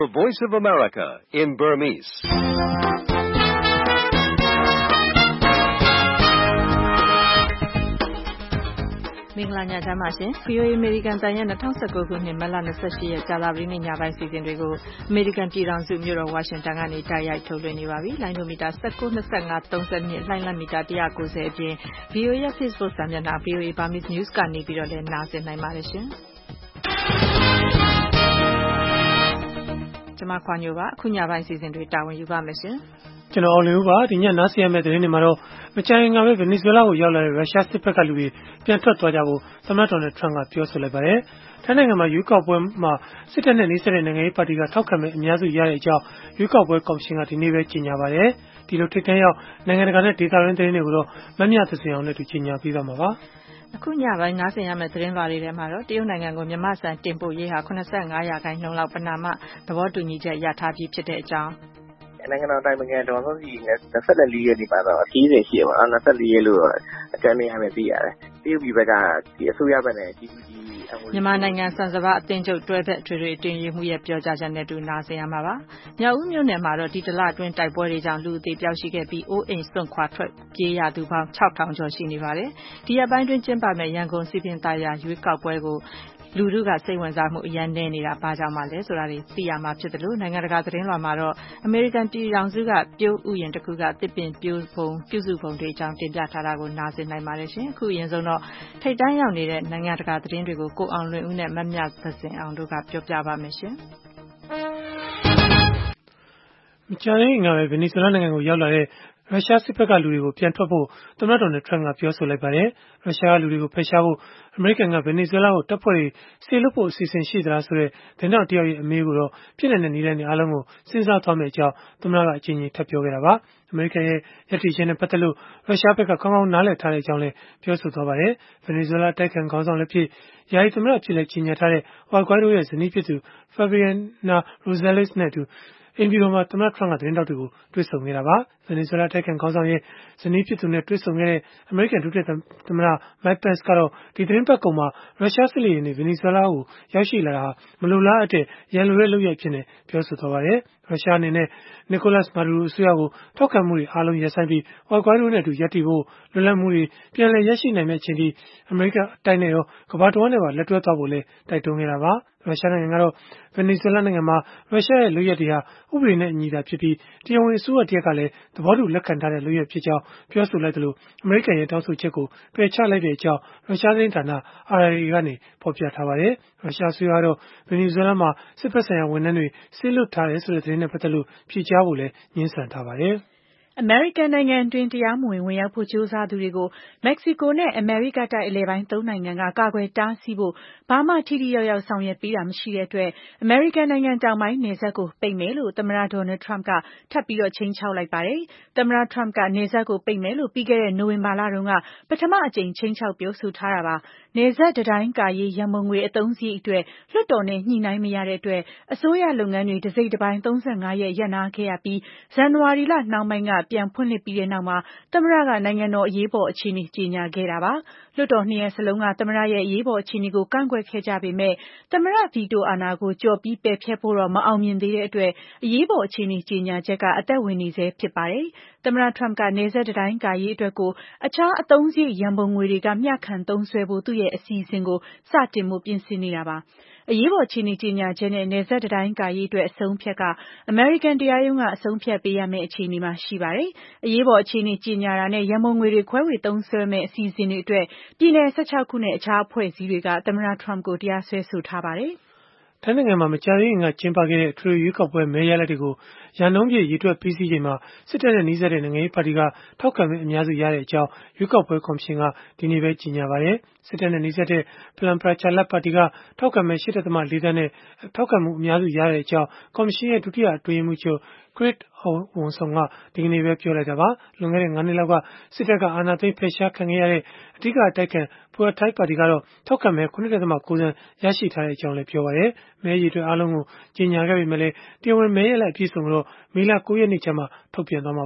The Voice of America in Burmese. ။မင်္ဂလာညချမ်းပါရှင်။ VOA American တန်ရဲ့2019ခုနှစ်မတ်လ28ရက်ကြာသပတေးနေ့ညပိုင်းစီစဉ်တွေကို American ပြည်ထောင်စုမြို့တော်ဝါရှင်တန်ကနေတိုက်ရိုက်ထုတ်လွှင့်နေပါပြီ။လိုင်းဒိုမီတာ19, 25, 32 လှိုင်းလတ်မီတာ190အပြင် VOA ရဲ့ Facebook စာမျက်နှာ VOA Burmese News ကနေပြီးတော့လည်းနားဆင်နိုင်ပါတယ်ရှင်။ကျွန်မခွာညိုပါအခုညပိုင်းစီစဉ်တွေတာဝန်ယူပါမယ်ရှင်။ကျွန်တော်အောင်လင်းဦးပါဒီညနားဆင်ရမယ့်သတင်းတွေမှာတော့မကြခင်ကပဲဗင်နီဇွဲလားကိုရောက်လာတဲ့ရုရှားစစ်ဘက်ကလူတွေပြန်ထွက်သွားကြဖို့သမ္မတဒေါ်နယ်ထရန့်ကပြောဆိုလိုက်ပါတယ်။ထိုင်းနိုင်ငံမှာရွေးကောက်ပွဲမှာစစ်တပ်နဲ့နှိစက်တဲ့နိုင်ငံရေးပါတီကထောက်ခံမဲ့အများစုရတဲ့အကြောင်းရွေးကောက်ပွဲကော်မရှင်ကဒီနေ့ပဲကြေညာပါတယ်။ဒီလိုထိပ်တန်းရောက်နိုင်ငံတကာနဲ့ဒေသတွင်းသတင်းတွေကိုတော့မမြသစင်အောင်နဲ့တူကြေညာပေးသွားမှာပါ။အခုညပိုင်းနားဆင်ရမယ့်သတင်းပါးတွေထဲမှာတော့တရုတ်နိုင်ငံကိုမြန်မာဆန်တင်ပို့ရေးဟာ85%လောက်ပဏာမသဘောတူညီချက်ရထားပြီးဖြစ်တဲ့အကြောင်းနိုင်ငံတော်တိုင်ပင်ခံဒေါ်စုကြည်24ရက်နေ့မှာတော့အစည်းအဝေးရှိရပါတော့24ရက်လို့အကြမ်းမြင်ရမယ်သိရတယ်တရုတ်ပြည်ဘက်ကဒီအစိုးရဘက်နဲ့ GPG မြန်မာနိုင်ငံစံစဘာအသင်းချုပ်တွဲဘက်ထွေထွေအတွင်းရေးမှူးရဲ့ပြောကြားချက်နဲ့တူနားဆင်ရမှာပါမြောက်ဦးမြို့နယ်မှာတော့ဒီတလအတွင်းတိုက်ပွဲတွေကြောင့်လူအသေးပျောက်ရှိခဲ့ပြီးအိုးအိမ်စွန့်ခွာထွက်ပြေးရသူပေါင်း6000ကျော်ရှိနေပါတယ်ဒီရက်ပိုင်းတွင်ကျင်းပမဲ့ရန်ကုန်စီပင်သာယာရွေးကောက်ပွဲကိုလူထုကစိတ်ဝင်စားမှုအရန်နေနေတာဘာကြောင့်မှလဲဆိုတာတွေသိရမှာဖြစ်တယ်လို့နိုင်ငံတကာသတင်းလွှာမှာတော့ American ပြည်ထောင်စုကပြိုးဥယျာဉ်တစ်ခုကတစ်ပင်ပြိုးပုံပြုစုပုံတွေအကြောင်းတင်ပြထားတာကိုနားဆင်နိုင်ပါတယ်ရှင်အခုအရင်ဆုံးတော့ထိပ်တန်းရောက်နေတဲ့နိုင်ငံတကာသတင်းတွေကိုကိုအောင်လွင်ဦးနဲ့မမြသဇင်အောင်တို့ကပြောပြပါမယ်ရှင်မကြာသေးခင်ကပဲဗင်နီဇွဲလားနိုင်ငံကိုရောက်လာတဲ့ရုရှားစစ်ဘက်ကလူတွေကိုပြန်ထွက်ဖို့သမ္မတဒေါ်နယ်ထရန့်ကပြောဆိုလိုက်ပါတယ်။ရုရှားကလူတွေကိုဖယ်ရှားဖို့အမေရိကန်ကဗင်နီဇွဲလားကိုတပ်ဖွဲ့တွေစေလွှတ်ဖို့အစီအစဉ်ရှိသလားဆိုတဲ့သတင်းတောက်တယောက်ရဲ့အမေးကိုတော့ဖြစ်နိုင်တဲ့နည်းလမ်းတွေအားလုံးကိုစဉ်းစားသွားမယ့်အကြောင်းသမ္မတကအကြိမ်ကြိမ်ထပ်ပြောခဲ့တာပါ။အမေရိကန်ရဲ့ရည်တည်ချက်နဲ့ပတ်သက်လို့ရုရှားဘက်ကကောင်းကောင်းနားလည်ထားတဲ့အကြောင်းလည်းပြောဆိုသွားပါတယ်။ဗင်နီဇွဲလားတိုက်ခိုက်ခေါင်းဆောင်လည်းဖြစ်ယာယီသမ္မတဖြစ်လည်းကြီးညာထားတဲ့ဝါကွိုင်းတို့ရဲ့ဇနီးဖြစ်သူ Fabiana Rosales နဲ့တူအိမ်ဖြူတော်မှာသမ္မတထရန့်ကသတင်းတောက်တွေကိုတွေ့ဆုံခဲ့တာပါ။ဗင်နီဇွဲလားတိုက်ခိုက်ခေါင်းဆောင်ရဲ့ဇနီးဖြစ်သူနဲ့တွေ့ဆုံခဲ့တဲ့အမေရိကန်ဒုတိယသမ္မတ Mike Pence ကတော့ဒီသတင်းပတ်ကုန်မှာရုရှားစစ်လေယာဉ်တွေဗင်နီဇွဲလားကိုရောက်ရှိလာတာဟာမလိုလားအပ်တဲ့ရန်လိုတဲ့လုပ်ရပ်ဖြစ်နေပြောဆိုသွားပါတယ်။ရုရှားအနေနဲ့Nicolas Maduro အစိုးရကိုထောက်ခံမှုတွေအားလုံးရပ်ဆိုင်းပြီးဝါကွိုင်းတို့နဲ့အတူရပ်တည်ဖို့လွတ်လပ်မှုတွေပြန်လည်ရရှိနိုင်မယ့်အချိန်ထိအမေရိကန်အတိုင်းနဲ့ရောကမ္ဘာတဝန်းနဲ့ပါလက်တွဲသွားဖို့လည်းတိုက်တွန်းခဲ့တာပါ။ရုရှားနိုင်ငံကတော့ဗင်နီဇွဲလားနိုင်ငံမှာရုရှားရဲ့လုပ်ရပ်တွေဟာဥပဒေနဲ့အညီသာဖြစ်ပြီးတရားဝင်အစိုးရတရက်ကလည်းသဘောတူလက်ခံထားတဲ့လုပ်ရပ်ဖြစ်ကြောင်းပြောဆိုလိုက်သလိုအမေရိကန်ရဲ့တောင်းဆိုချက်ကိုပယ်ချလိုက်တဲ့အကြောင်းရုရှားသတင်းဌာန RIA ကနေဖော်ပြထားပါတယ်။ရုရှားအစိုးရကတော့ဗင်နီဇွဲလားမှာစစ်ဘက်ဆိုင်ရာဝန်ထမ်းတွေဆေးလွတ်ထားတယ်ဆိုတဲ့သတင်းနဲ့ပတ်သက်လို့ဖြေကြားဖို့လည်းငြင်းဆန်ထားပါတယ်။အမေရိကန်နိုင်ငံတွင်တရားမဝင်ဝင်ရောက်ဖို့ကြိုးစားသူတွေကိုမက္ကဆီကိုနဲ့အမေရိကတိုက်အလယ်ပိုင်းသုံးနိုင်ငံကကာကွယ်တားဆီးဖို့ဘာမှထိထိရောက်ရောက်ဆောင်ရွက်ပေးတာမရှိတဲ့အတွက်အမေရိကန်နိုင်ငံတောင်ပိုင်းနယ်စပ်ကိုပိတ်မယ်လို့သမ္မတဒေါ်နယ်ထရန့်ကထပ်ပြီးတော့ချိန်ချောက်လိုက်ပါတယ်။သမ္မတထရန့်ကနယ်စပ်ကိုပိတ်မယ်လို့ပြီးခဲ့တဲ့နိုဝင်ဘာလတုန်းကပထမအကြိမ်ချိန်ချောက်ပြောဆိုထားတာပါ။နယ်စပ်တံတိုင်းကာရေးရန်ပုံငွေအသုံးစရိတ်အတွက်လွှတ်တော်နဲ့ညှိနှိုင်းမရတဲ့အတွက်အစိုးရလုပ်ငန်းတွေတစိတ်တပိုင်း35ရက်ရပ်နားခဲ့ရပြီးဇန်နဝါရီလနှောင်းပိုင်းကပြန်ဖွင့်လှစ်ပြီးတဲ့နောက်မှာသမ္မတကနိုင်ငံတော်အရေးပေါ်အခြေအနေကြေညာခဲ့တာပါ။လွှတ်တော်နှစ်ရပ်စလုံးကသမ္မတရဲ့အရေးပေါ်အခြေအနေကိုကန့်ကွက်ခဲ့ကြပေမဲ့သမ္မတဗီတိုအာဏာကိုကျော်ပြီးပယ်ဖျက်ဖို့တော့မအောင်မြင်သေးတဲ့အတွက်အရေးပေါ်အခြေအနေကြေညာချက်ကအသက်ဝင်နေဆဲဖြစ်ပါတယ်။သမ္မတထရန့်ကနယ်စပ်တံတိုင်းကာရေးအတွက်ကိုအခြားအသုံးစရိတ်ရန်ပုံငွေတွေကမျှခံသုံးစွဲဖို့သူ့ရဲ့အစီအစဉ်ကိုစတင်ဖို့ပြင်ဆင်နေတာပါ။အရေးပေါ်အခြေအနေကြေညာချက်နဲ့နယ်စပ်တံတိုင်းကာရေးအတွက်အဆုံးဖြတ်ကအမေရိကန်တရားရုံးကအဆုံးဖြတ်ပေးရမယ့်အခြေအနေမှာရှိပါတယ်။အရေးပေါ်အခြေအနေကြေညာတာနဲ့ရန်ပုံငွေတွေခွဲဝေသုံးစွဲမယ့်အစီအစဉ်တွေအတွက်ပြည်နယ်16ခုနဲ့အခြားအဖွဲ့အစည်းတွေကသမ္မတထရန့်ကိုတရားစွဲဆိုထားပါတယ်။ထိုင်းနိုင်ငံမှာမကြာသေးခင်ကကျင်းပခဲ့တဲ့အထွေထွေရွေးကောက်ပွဲမဲရလဒ်တွေကိုရာနှုန်းပြည့်ရေတွက်ပြီးစီးချိန်မှာစစ်တပ်နဲ့နှီးစပ်တဲ့နိုင်ငံရေးပါတီကထောက်ခံမဲ့အများစုရတဲ့အကြောင်းရွေးကောက်ပွဲကော်မရှင်ကဒီနေ့ပဲကြေညာပါတယ်။စစ်တပ်နဲ့နှီးစပ်တဲ့ Phalang Pracharat ပါတီကထောက်ခံမဲ့ 8.4 သန်းနဲ့ထောက်ခံမှုအများစုရတဲ့အကြောင်းကော်မရှင်ရဲ့ဒုတိယအတွင်းရေးမှူးချုပ် Chrit Wonsong ကဒီကနေ့ပဲပြောလိုက်တာပါ။လွန်ခဲ့တဲ့9နှစ်လောက်ကစစ်တပ်ကအာဏာသိမ်းဖယ်ရှားခံခဲ့ရတဲ့အဓိကအတိုက်ခံ Pheu Thai ပါတီကတော့ထောက်ခံမဲ့ 9.9 သန်းရရှိထားတဲ့အကြောင်းလည်းပြောပါတယ်။မဲရေအတွက်အားလုံးကိုကြေညာခဲ့ပေမဲ့လည်းတရားဝင်မဲရလဒ်အပြည့်အစုံကိုတော့မေလ9ရက်နေ့ကျမှထုတ်ပြန်သွားမှာပါ။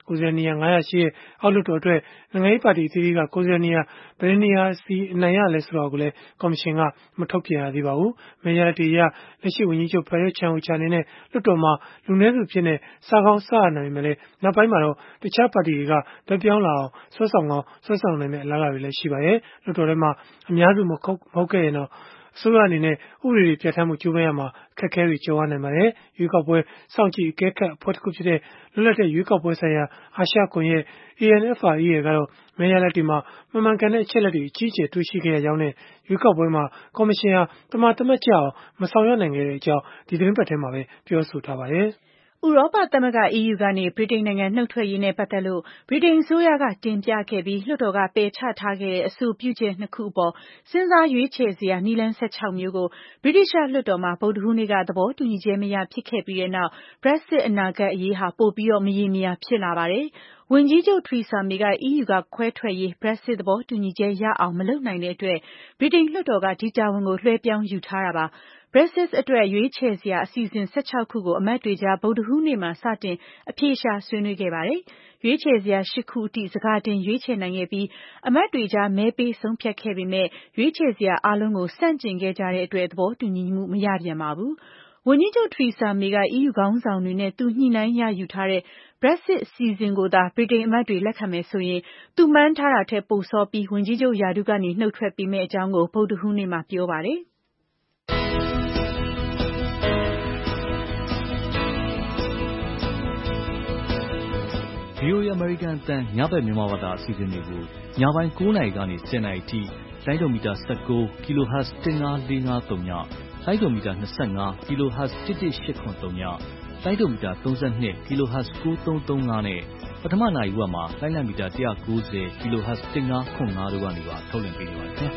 ကိုယ်စားလှယ်နေရာ900ရှိတဲ့အောက်လွှတ်တော်အတွက်နိုင်ငံရေးပါတီအသီးသီးကကိုယ်စားလှယ်နေရာဘယ်နေရာစီအနိုင်ရလဲဆိုတာကိုလည်းကော်မရှင်ကမထုတ်ပြန်ရသေးပါဘူး။မဲရလဒ်တွေအရလက်ရှိဝန်ကြီးချုပ် Prayut Chan-o-cha အနေနဲ့လွှတ်တော်မှာလူနည်းစုဖြစ်နေစားကောင်းစားရနိုင်ပေမဲ့လည်းနောက်ပိုင်းမှာတော့တခြားပါတီတွေကလွှဲပြောင်းလာအောင်ဆွဲဆောင်နိုင်မယ့်အလားအလာတွေလည်းရှိပါတယ်။လွှတ်တော်ထဲမှာအများစုမဟုတ်ခဲ့ရင်တော့အစိုးရအနေနဲ့ဥပဒေတွေပြဋ္ဌာန်းမှုကြိုးပမ်းရမှာအခက်အခဲတွေကြုံရနိုင်ပါတယ်။ရွေးကောက်ပွဲစောင့်ကြည့်အကဲခတ်အဖွဲ့တစ်ခုဖြစ်တဲ့လွတ်လပ်တဲ့ရွေးကောက်ပွဲဆိုင်ရာအာရှကွန်ရက် ANFREL ကတော့မဲရလဒ်တွေမှာမှန်မှန်ကန်တဲ့အချက်အလက်တွေအကြီးအကျယ်တွေ့ရှိခဲ့ရကြောင်းနဲ့ရွေးကောက်ပွဲမှာကော်မရှင်ဟာတမာတမတ်ကျအောင်မဆောင်ရွက်နိုင်ခဲ့တဲ့အကြောင်းဒီသတင်းပတ်ထဲမှာပဲပြောဆိုထားပါတယ်။ဥရောပသမဂ္ဂ EU ကနေဗြိတိန်နိုင်ငံနှုတ်ထွက်ရေးနဲ့ပတ်သက်လို့ဗြိတိန်အစိုးရကတင်ပြခဲ့ပြီးလွှတ်တော်ကပယ်ချထားခဲ့တဲ့အဆိုပြုချက်2ခုအပေါ်စဉ်းစားရွေးချယ်စရာနည်းလမ်း16မျိုးကိုဗြိတိသျှလွှတ်တော်မှာဗုဒ္ဓဟူးနေ့ကသဘောတူညီချက်မရဖြစ်ခဲ့ပြီးတဲ့နောက် Brexit အနာဂတ်အရေးဟာပိုပြီးမရေမရာဖြစ်လာပါတယ်။ဝန်ကြီးချုပ် Theresa May က EU ကခွဲထွက်ရေး Brexit သဘောတူညီချက်ရအောင်မလုပ်နိုင်တဲ့အတွက်ဗြိတိန်လွှတ်တော်ကဒီတာဝန်ကိုလွှဲပြောင်းယူထားတာပါ။ Brexit အတွက်ရွေးချယ်စရာအစီအစဉ်16ခုကိုအမတ်တွေကြားဗုဒ္ဓဟူးနေ့မှာစတင်အဖြေရှာဆွေးနွေးခဲ့ပါတယ်။ရွေးချယ်စရာ8ခုအထိစကာတင်ရွေးချယ်နိုင်ခဲ့ပြီးအမတ်တွေကြားမဲပေးဆုံးဖြတ်ခဲ့ပေမဲ့ရွေးချယ်စရာအားလုံးကိုဆန့်ကျင်ခဲ့ကြတဲ့အတွက်သဘောတူညီမှုမရပြန်ပါဘူး။ဝန်ကြီးချုပ် Theresa May က EU ခေါင်းဆောင်တွေနဲ့သူညှိနှိုင်းရယူထားတဲ့ Brexit အစီအစဉ်ကိုသာဗြိတိန်အမတ်တွေလက်ခံမယ်ဆိုရင်သူမှန်းထားတာထက်ပိုစောပြီးဝန်ကြီးချုပ်ရာထူးကနေနှုတ်ထွက်ပေးမယ့်အကြောင်းကိုဗုဒ္ဓဟူးနေ့မှာပြောပါတယ်။ VOA American အသံညဘက်မြန်မာဘာသာအစီအစဉ်တွေကိုညပိုင်း9နာရီကနေ10နာရီအထိလိုင်းဒိုမီတာ19 kHz 15453ညလိုင်းဒိုမီတာ25 kHz 11883ညလိုင်းဒိုမီတာ32 kHz 9335နဲ့ပထမနိုင်ဝက်မှာလိုင်းလံမီတာ190 kHz 1505တို့ကနေပါထုတ်လွှင့်ပေးနေပါတယ်ခင်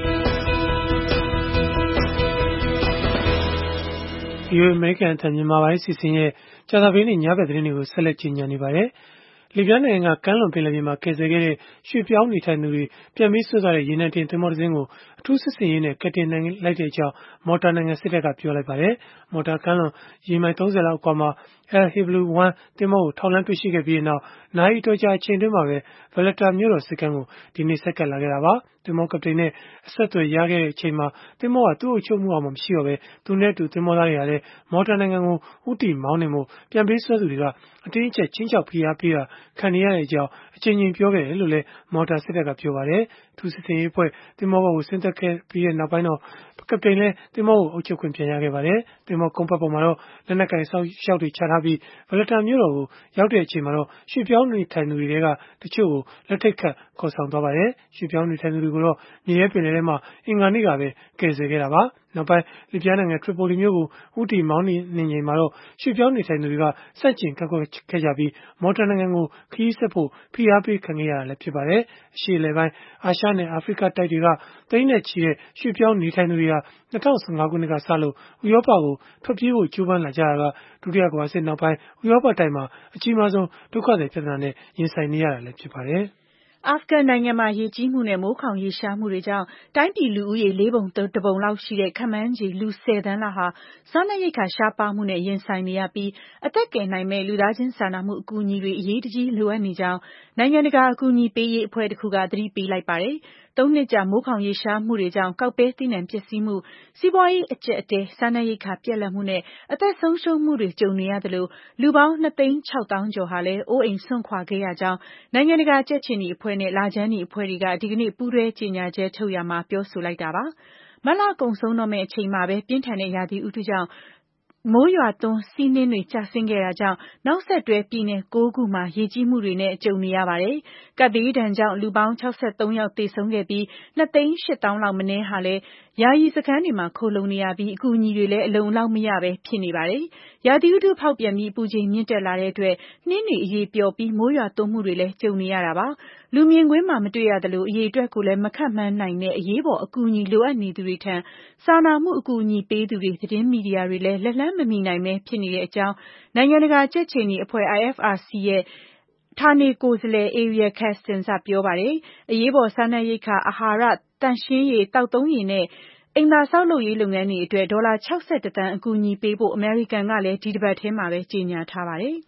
ဗျာ VOA American အသံမြန်မာပိုင်းအစီအစဉ်ရဲ့ကြာသပတေးနေ့ညဘက်သတင်းတွေကိုဆက်လက်ကြီးညာနေပါတယ်။လီဗျားနိုင်ငံကကမ်းလွန်ပင်လယ်ပြင်မှာကယ်ဆယ်ခဲ့တဲ့ရွှေ့ပြောင်းနေထိုင်သူတွေပြန်ပြီးဆွတ်သွားတဲ့ရေနံတင်သင်္ဘောတစ်စင်းကိုအထူးစစ်ဆင်ရေးနဲ့ကယ်တင်နိုင်လိုက်တဲ့အကြောင်းမော်တာနိုင်ငံစစ်တပ်ကပြောလိုက်ပါတယ်။မော်တာကမ်းလွန်ရေမိုင်30လောက်အကွာမှာ El Hiblu 1သင်္ဘောကိုထောက်လှမ်းတွေ့ရှိခဲ့ပြီးနောက်နာရီအတော်ကြာအချိန်တွင်းမှာပဲ Valletta မြို့တော်ဆိပ်ကမ်းကိုဒီနေ့ဆိုက်ကပ်လာခဲ့တာပါ။သင်္ဘောကပတိန်နဲ့အဆက်အသွယ်ရခဲ့တဲ့အချိန်မှာသင်္ဘောဟာသူ့အုပ်ချုပ်မှုအောက်မှာမရှိတော့ဘဲသူနဲ့အတူသင်္ဘောသားတွေကလည်းမော်တာနိုင်ငံကိုဦးတည်မောင်းနှင်ဖို့ပြန်ပေးဆွဲသူတွေကအတင်းအကျပ်ချင်းချောက်ဖိအားပေးတာခံနေရတဲ့အကြောင်းအကြိမ်ကြိမ်ပြောခဲ့တယ်လို့လည်းမော်တာစစ်တပ်ကပြောပါတယ်။ထူးစစ်ဆင်ရေးအဖွဲ့သင်္ဘောပေါ်ကိုဆင်းသက်ခဲ့ပြီးတဲ့နောက်ပိုင်းတော့ကပတိန်လည်းသင်္ဘောကိုအုပ်ချုပ်ခွင့်ပြန်ရခဲ့ပါတယ်။သင်္ဘောကုန်းပတ်ပေါ်မှာတော့လက်နက်ကိုင်ဆောက်ရှောက်တွေချထားပြီးValletta မြို့တော်ကိုရောက်တဲ့အချိန်မှာတော့ရွှေ့ပြောင်းနေထိုင်သူတွေထဲကတချို့ကိုလက်ထိတ်ခတ်ခေါ်ဆောင်သွားပါတယ်။ရွှေ့ပြောင်းနေထိုင်သူတွေကိုတော့မြေရဲပင်လယ်ထဲမှာအင်္ဂါနေ့ကပဲကယ်ဆယ်ခဲ့တာပါ။နောက်ပိုင်းလီဗျားနိုင်ငံထရီပိုလီမြို့ကိုဦးတည်မောင်းနှင်ချိန်မှာတော့ရွှေ့ပြောင်းနေထိုင်သူတွေကစန့်ကျင်ကန့်ကွက်ခဲ့ကြပြီးမော်တာနိုင်ငံကိုခရီးဆက်ဖို့ဖိအားပေးခံခဲ့ရတာလည်းဖြစ်ပါတယ်။အရှေ့အလယ်ပိုင်းအာရှနဲ့အာဖရိကတိုက်တွေကသိန်းနဲ့ချီတဲ့ရွှေ့ပြောင်းနေထိုင်သူတွေဟာ2015ခုနှစ်ကစလို့ဥရောပကိုထွက်ပြေးဖို့ကြိုးပမ်းလာကြတာကဒုတိယကမ္ဘာစစ်နောက်ပိုင်းဥရောပတိုက်မှာအကြီးမားဆုံးဒုက္ခသည်ပြဿနာနဲ့ရင်ဆိုင်နေရတာလည်းဖြစ်ပါတယ်။အာဖဂန်နိုင်ငံမှာရေကြီးမှုနဲ့မိုးခေါင်ရေရှားမှုတွေကြောင့်တိုင်းပြည်လူဦးရေ4ပုံ1ပုံလောက်ရှိတဲ့ခန့်မှန်းခြေလူ10သန်းလောက်ဟာစားနပ်ရိက္ခာရှားပါးမှုနဲ့ရင်ဆိုင်နေရပြီးအသက်ကယ်နိုင်မဲ့လူသားချင်းစာနာမှုအကူအညီတွေအရေးတကြီးလိုအပ်နေကြောင်းနိုင်ငံတကာအကူအညီပေးရေးအဖွဲ့တစ်ခုကသတိပေးလိုက်ပါတယ်။3နှစ်ကြာမိုးခေါင်ရေရှားမှုတွေကြောင့်ကောက်ပဲသီးနှံပျက်စီးမှုစီးပွားရေးအကျပ်အတည်းစားနပ်ရိက္ခာပြတ်လတ်မှုနဲ့အသက်ဆုံးရှုံးမှုတွေကြုံနေရသလိုလူပေါင်း2,600,000 ကျော်ဟာလည်းအိုးအိမ်စွန့်ခွာခဲ့ရကြောင်းနိုင်ငံတကာကြက်ခြေနီအဖွဲ့နဲ့လခြမ်းနီအဖွဲ့တွေကဒီကနေ့ပူးတွဲကြေညာချက်ထုတ်ရာမှာပြောဆိုလိုက်တာပါ။မတ်လကုန်ဆုံးတော့မယ့်အချိန်မှာပဲပြင်းထန်တဲ့ရာသီဥတုကြောင့်မိုးရွာသွန်းဆီးနှင်းတွေကျဆင်းခဲ့တာကြောင့်နောက်ဆက်တွဲပြည်နယ်9ခုမှာရေကြီးမှုတွေနဲ့ကြုံနေရပါတယ်။ကပ်ဘေးဒဏ်ကြောင့်လူပေါင်း63ယောက်သေဆုံးခဲ့ပြီး2,800,000 လောက်မနည်းဟာလည်းယာယီစခန်းတွေမှာခိုလှုံနေရပြီးအကူအညီတွေလည်းအလုံအလောက်မရပဲဖြစ်နေပါတယ်။ရာသီဥတုဖောက်ပြန်ပြီးပူချိန်မြင့်တက်လာတဲ့အတွက်နှင်းတွေအရေပျော်ပြီးမိုးရွာသွန်းမှုတွေလည်းကြုံနေရတာပါ။လူမြင်ကွင်းမှာမတွေ့ရသလိုအရေအတွက်ကိုလည်းမခန့်မှန်းနိုင်တဲ့အရေးပေါ်အကူအညီလိုအပ်နေသူတွေထံစာနာမှုအကူအညီပေးသူတွေသတင်းမီဒီယာတွေလည်းလက်လှမ်းမမီနိုင်ပဲဖြစ်နေတဲ့အကြောင်းနိုင်ငံတကာကြက်ခြေနီအဖွဲ့ IFRC ရဲ့ဌာနေကိုယ်စားလှယ် Ariel Casten's ကပြောပါတယ်။အရေးပေါ်စားနပ်ရိက္ခာအာဟာရသန့်ရှင်းရေးသောက်သုံးရေနဲ့အိမ်သာဆောက်လုပ်ရေးလုပ်ငန်းတွေအတွက်ဒေါ်လာ61သန်းအကူအညီပေးဖို့အမေရိကန်ကလည်းဒီတစ်ပတ်ထဲမှာပဲကြေညာထားပါတယ်။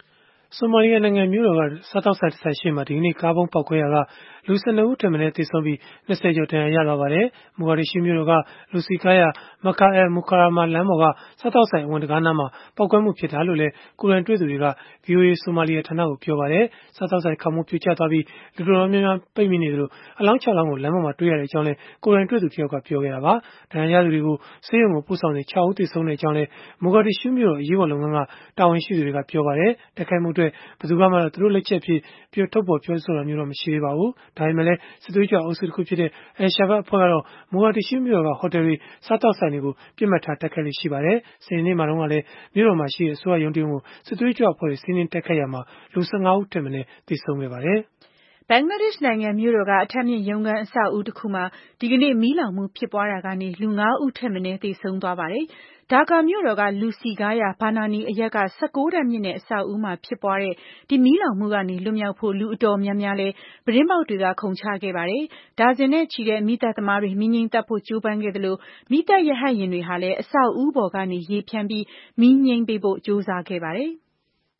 ဆိုမာလီယာနိုင်ငံမြို့တော်ကစားတောက်ဆိုင်တစ်ဆိုင်ရှေ့မှာဒီကနေ့ကားဘုံပေါက်ခွဲရာကလူ12ဦးထက်မနည်းသေဆုံးပြီး20ကျော်ဒဏ်ရာရသွားပါတယ်။မိုဂါဒစ်ရှူးမြို့တော်ကလူစီကားရာမကာအယ်မူကာရာမာလမ်းပေါ်ကစားတောက်ဆိုင်အဝင်တကားနားမှာပေါက်ကွဲမှုဖြစ်တာလို့လည်းကိုယ်တိုင်တွေ့သူတွေက VOA ဆိုမာလီယာဌာနကိုပြောပါတယ်။စားတောက်ဆိုင်ခေါင်းမိုးပြိုကျသွားပြီးလူတော်တော်များများပိတ်မိနေသလိုအလောင်း6လောင်းကိုလမ်းပေါ်မှာတွေ့ရတဲ့အကြောင်းလည်းကိုယ်တိုင်တွေ့သူတယောက်ကပြောခဲ့တာပါ။ဒဏ်ရာရသူတွေကိုဆေးရုံကိုပို့ဆောင်နေ6ဦးသေဆုံးတဲ့အကြောင်းလည်းမိုဂါဒစ်ရှူးမြို့တော်အရေးပေါ်လုပ်ငန်းကတာဝန်ရှိသူတွေကပြောပါတယ်။တိုက်ခိုက်မှုအတွက်ဘယ်သူမှသူတို့လက်ချက်ဖြစ်ထုတ်ပေါ်ပြောဆိုတာမျိုးတော့မရှိသေးပါဘူး။ဒါပေမဲ့လည်းစစ်သွေးကြွအုပ်စုတစ်ခုဖြစ်တဲ့Al-Shabaabအဖွဲ့ကတော့မိုဂါဒစ်ရှူးမြို့တော်ကဟိုတယ်တွေစားတောက်ဆိုင်တွေကိုပြစ်မှတ်ထားတိုက်ခိုက်လို့ရှိပါတယ်။စနေနေ့မှာတော့လည်းမြို့တော်မှာရှိတဲ့အစိုးရရုံးတရုံကိုစစ်သွေးကြွအဖွဲ့တွေစီးနင်းတိုက်ခိုက်ရာမှာလူ15ဦးထက်မနည်းသေဆုံးခဲ့ပါတယ်။ဘင်္ဂလားဒေ့ရှ်နိုင်ငံမြို့တော်ကအထပ်မြင့်ရုံးခန်းအဆောက်အဦးတစ်ခုမှာဒီကနေ့မီးလောင်မှုဖြစ်ပွားတာကနေလူ9ဦးထက်မနည်းသေဆုံးသွားပါတယ်။ဒါကာမြို့တော်ကလူစည်ကားရာဘာနာနီအရပ်က19ထပ်မြင့်တဲ့အဆောက်အဦးမှာဖြစ်ပွားတဲ့ဒီမီးလောင်မှုကနေလွတ်မြောက်ဖို့လူအတော်များများလဲပရင်းပေါက်တွေကခုန်ချခဲ့ပါတယ်။ဒါဇင်နဲ့ချီတဲ့မီးသတ်သမားတွေမီးငြိမ်းသတ်ဖို့ကြိုးပမ်းခဲ့သလိုမီးသတ်ရဟတ်ယာဉ်တွေဟာလည်းအဆောက်အဦးပေါ်ကနေရေဖြန်းပြီးမီးငြိမ်းပေးဖို့ကြိုးစားခဲ့ပါတယ်။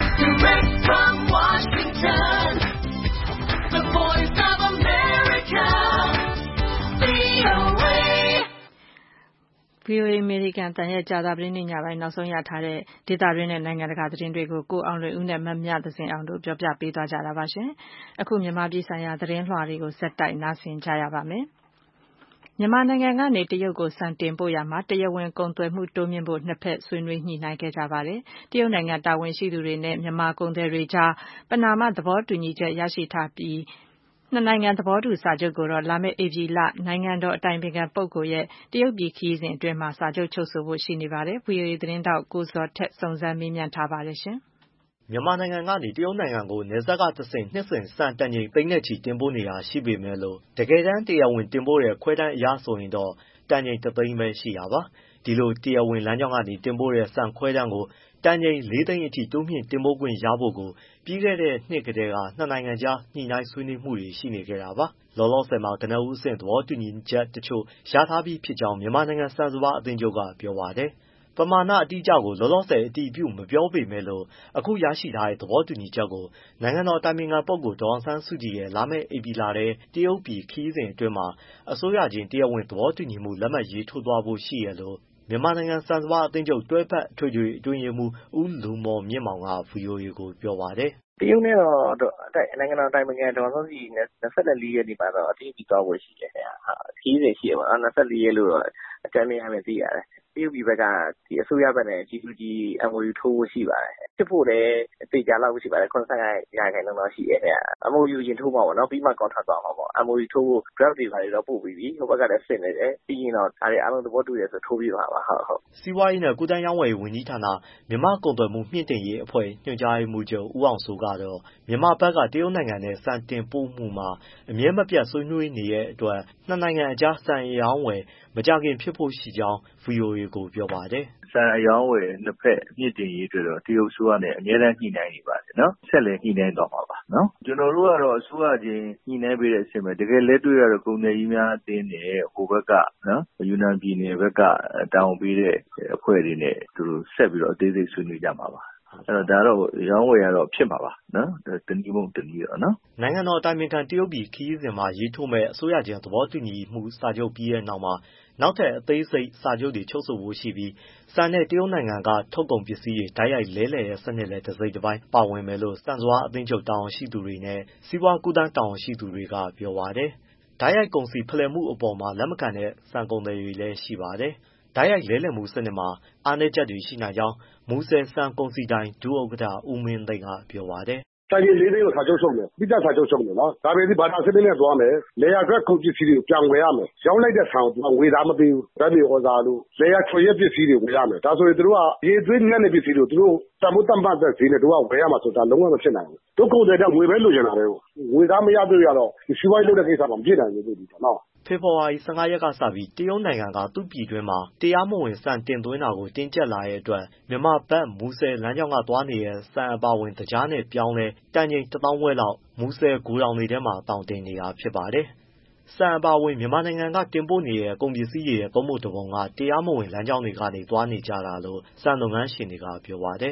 VOA အမေရိကန်အသံရဲ့ကြာသပတေးနေ့ညပိုင်းနောက်ဆုံးရထားတဲ့ဒေသတွင်းနဲ့နိုင်ငံတကာသတင်းတွေကိုကိုအောင်လွင်ဦးနဲ့မမြသဇင်အောင်တို့ပြောပြပေးသွားကြတာပါရှင်။အခုမြန်မာပြည်ဆိုင်ရာသတင်းလွှာတွေကိုဆက်တိုက်နားဆင်ကြရပါမယ်။မြန်မာနိုင်ငံကနေတရုတ်ကိုဆန်တင်ပို့ရာမှာတရားဝင်ကုန်သွယ်မှုတိုးမြှင့်ဖို့နှစ်ဖက်ဆွေးနွေးညှိနှိုင်းခဲ့ကြပါတယ်။တရုတ်နိုင်ငံတာဝန်ရှိသူတွေနဲ့မြန်မာကုန်သည်တွေကြားပဏာမသဘောတူညီချက်ရရှိထားပြီးနှစ်နိုင်ငံသဘောတူစာချုပ်ကိုတော့လာမယ့်ဧပြီလနိုင်ငံတော်အတိုင်ပင်ခံပုဂ္ဂိုလ်ရဲ့တရုတ်ပြည်ခရီးစဉ်အတွင်းမှာစာချုပ်ချုပ်ဆိုဖို့ရှိနေပါတယ်။ VOA သတင်းထောက်ကိုဇော်ထက်စုံစမ်းမေးမြန်းထားပါတယ်ရှင်။မြန်မာနိုင်ငံကနေတရုတ်နိုင်ငံကိုနယ်စပ်ကတဆင့်နှစ်စဉ်ဆန်တန်ချိန်သိန်းနဲ့ချီတင်ပို့နေတာရှိပေမဲ့လို့တကယ်တမ်းတရားဝင်တင်ပို့တဲ့ခွဲတမ်းအရဆိုရင်တော့တန်ချိန်1သိန်းပဲရှိတာပါ။ဒီလိုတရားဝင်လမ်းကြောင်းကနေတင်ပို့တဲ့ဆန်ခွဲတမ်းကိုတန်ချိန်4သိန်းအထိတိုးမြှင့်တင်ပို့ခွင့်ရဖို့ကိုပြီးခဲ့တဲ့နှစ်ကတည်းကနှစ်နိုင်ငံကြားညှိနှိုင်းဆွေးနွေးမှုတွေရှိနေခဲ့တာပါ။လောလောဆယ်မှာကနဦးအဆင့်သဘောတူညီချက်တချို့ရထားပြီးဖြစ်ကြောင်းမြန်မာနိုင်ငံဆန်စပါးအသင်းချုပ်ကပြောပါတယ်။ပမာဏအတိအကျကိုလောလောဆယ်အတည်ပြုမပြောပေမဲ့လို့အခုရရှိထားတဲ့သဘောတူညီချက်ကိုနိုင်ငံတော်အတိုင်ပင်ခံပုဂ္ဂိုလ်ဒေါ်အောင်ဆန်းစုကြည်ရဲ့လာမယ့်ဧပြီလထဲတရုတ်ပြည်ခရီးစဉ်အတွင်းမှာအစိုးရချင်းတရားဝင်သဘောတူညီမှုလက်မှတ်ရေးထိုးသွားဖို့ရှိရလို့မြန်မာနိုင်ငံဆန်စပါးအသင်းချုပ်တွဲဖက်အထွေထွေအတွင်းရေးမှူးဦးလူမော်မြင့်မောင်က VOA ကိုပြောပါတယ်။ "တရုတ်နဲ့တော့နိုင်ငံတော်အတိုင်ပင်ခံဒေါ်အောင်ဆန်းစုကြည်24ရက်နေ့မှာတော့တရုတ်ပြည်သွားဖို့ရှိတယ်ခင်ဗျ။ခရီးစဉ်ရှိတယ်ပေါ့နော်24ရက်လို့တော့အကြမ်းဖျင်းအားဖြင့်သိရတယ်။တရုတ်ပြည်ဘက်ကဒီအစိုးရဘက်နဲ့ G2G MOU ထိုးဖို့ရှိပါတယ်။ဖြစ်ဖို့လည်းသေချာလောက်ရှိပါတယ်။75%လောက်ရှိတယ်ခင်ဗျ။ MOU အရင်ထိုးမှာပေါ့နော်ပြီးမှ contract သွားမှာပေါ့။ MOU ထိုးဖို့ draft တွေဘာတွေတော့ပို့ပြီးပြီ။ဟိုဘက်ကလည်းစစ်နေတယ်။ပြီးရင်တော့ဒါတွေအားလုံးသဘောတူတယ်ဆိုထိုးဖြစ်မှာပါဟုတ်။ " စီးပွားရေးနဲ့ကူးသန်းရောင်းဝယ်ရေးဝန်ကြီးဌာနမြန်မာ့ကုန်သွယ်မှုမြှင့်တင်ရေးအဖွဲ့ညွှန်ကြားရေးမှူးချုပ်ဦးအောင်စိုးကတော့မြန်မာဘက်ကတရုတ်နိုင်ငံနဲ့ဆန်တင်ပို့မှုမှာအမြဲမပြတ်ဆွေးနွေးနေတဲ့အတွက်နှစ်နိုင်ငံအကြားဆန်အရောင်းအဝယ်မကြာခင်ဖြစ်ဖို့ရှိကြောင်း VOA ကိုပြောပါတယ်။ "ဆန်အရောင်းအဝယ်နှစ်ဖက်မြှင့်တင်ရေးအတွက်တော့တရုတ်အစိုးရနဲ့အမြဲတမ်းညှိနှိုင်းနေပါတယ်နော်။ဆက်လည်းညှိနှိုင်းသွားမှာပါနော်။ကျွန်တော်တို့ကတော့အစိုးရချင်းညှိနှိုင်းပေးတဲ့အဆင့်ပဲတကယ်လက်တွေ့ကတော့ကုန်သည်ကြီးများအသင်းနဲ့ဟိုဘက်ကယူနန်ပြည်နယ်ဘက်ကတာဝန်ပေးတဲ့အဖွဲ့တွေနဲ့သူတို့ဆက်ပြီးတော့အသေးစိတ်ဆွေးနွေးကြမှာပါ။ဒါတော့အရောင်းအဝယ်ကတော့ဖြစ်မှာပါနော်တနည်းမဟုတ်တနည်းတော့နော်။ " နိုင်ငံတော်အတိုင်ပင်ခံတရုတ်ပြည်ခရီးစဉ်မှာရေးထိုးမယ့်အစိုးရချင်းသဘောတူညီမှုစာချုပ်ပြီးတဲ့နောက်မှာနောက်ထပ်အသေးစိတ်စာချုပ်တွေချုပ်ဆိုဖို့ရှိပြီးဆန်နဲ့တရုတ်နိုင်ငံကထုတ်ကုန်ပစ္စည်းတွေတိုက်ရိုက်လဲလှယ်တဲ့စနစ်လည်းတစိတ်တပိုင်းပါဝင်မယ်လို့ဆန်စပါးအသင်းချုပ်တာဝန်ရှိသူတွေနဲ့စီးပွားကူးသန်းတာဝန်ရှိသူတွေကပြောပါတယ်။တိုက်ရိုက်ကုန်စည်ဖလှယ်မှုအပေါ်မှာလက်မခံတဲ့ဆန်ကုန်သည်တွေလည်းရှိပါတယ်။တိုက်ရိုက်လဲလှယ်မှုစနစ်မှာအားနည်းချက်တွေရှိနိုင်ကြောင်းမူဆယ်ဆန်ကုန်စည်ဒိုင်ဒုဥက္ကဋ္ဌဦးမင်းသိန်းကပြောပါတယ်။ "တန်ချိန်4သိန်းကိုစာချုပ်ချုပ်မယ်။ပြီးသားစာချုပ်ချုပ်မယ်နော်။ဒါပေမဲ့ဘာတာစနစ်နဲ့သွားမယ်။လယ်ယာထွက်ကုန်ပစ္စည်းတွေကိုပြန်ဝယ်ရမယ်။ရောင်းလိုက်တဲ့ဆန်ကိုငွေသားမပေးဘူး။ဓာတ်မြေဩဇာတို့လယ်ယာချွန်ရက်ပစ္စည်းတွေဝယ်ရမယ်။ဒါဆိုရင်သူတို့ကအရည်အသွေးညံ့တဲ့ပစ္စည်းတွေကိုသူတို့တန်ဖိုးသတ်မှတ်တဲ့ဈေးနဲ့တို့ကဝယ်ရမှာဆိုတာလုံးဝမဖြစ်နိုင်ဘူး။တို့ကုန်သည်ကငွေပဲလိုချင်တာပဲ။ငွေသားမရတွေ့ရတော့စီးပွားရေးလုပ်တဲ့ကိစ္စမှာမဖြစ်နိုင်ဘူးလို့နော်။ " ဖေဖော်ဝါရီ 15 ရက်ကစပြီးတရုတ်နိုင်ငံကသူ့ပြည်တွင်းမှာတရားမဝင်ဆန်တင်သွင်းတာကိုတင်းကျပ်လာတဲ့အတွက်မြန်မာဘက်မူဆယ်လမ်းကြောင်းကသွားနေတဲ့ဆန်အပါအဝင်သကြားနဲ့ပြောင်းလည်းတန်ချိန် 1 သောင်းခွဲလောက်မူဆယ်ဂိုထောင်တွေထဲမှာသောင်တင်နေတာဖြစ်ပါတယ်။ဆန်အပါအဝင်မြန်မာနိုင်ငံကတင်ပို့နေတဲ့ကုန်ပစ္စည်းတွေရဲ့သုံးပုံတပုံကတရားမဝင်လမ်းကြောင်းတွေကနေသွားနေကြတာလို့ဆန်လုပ်ငန်းရှင်တွေကပြောပါတယ်။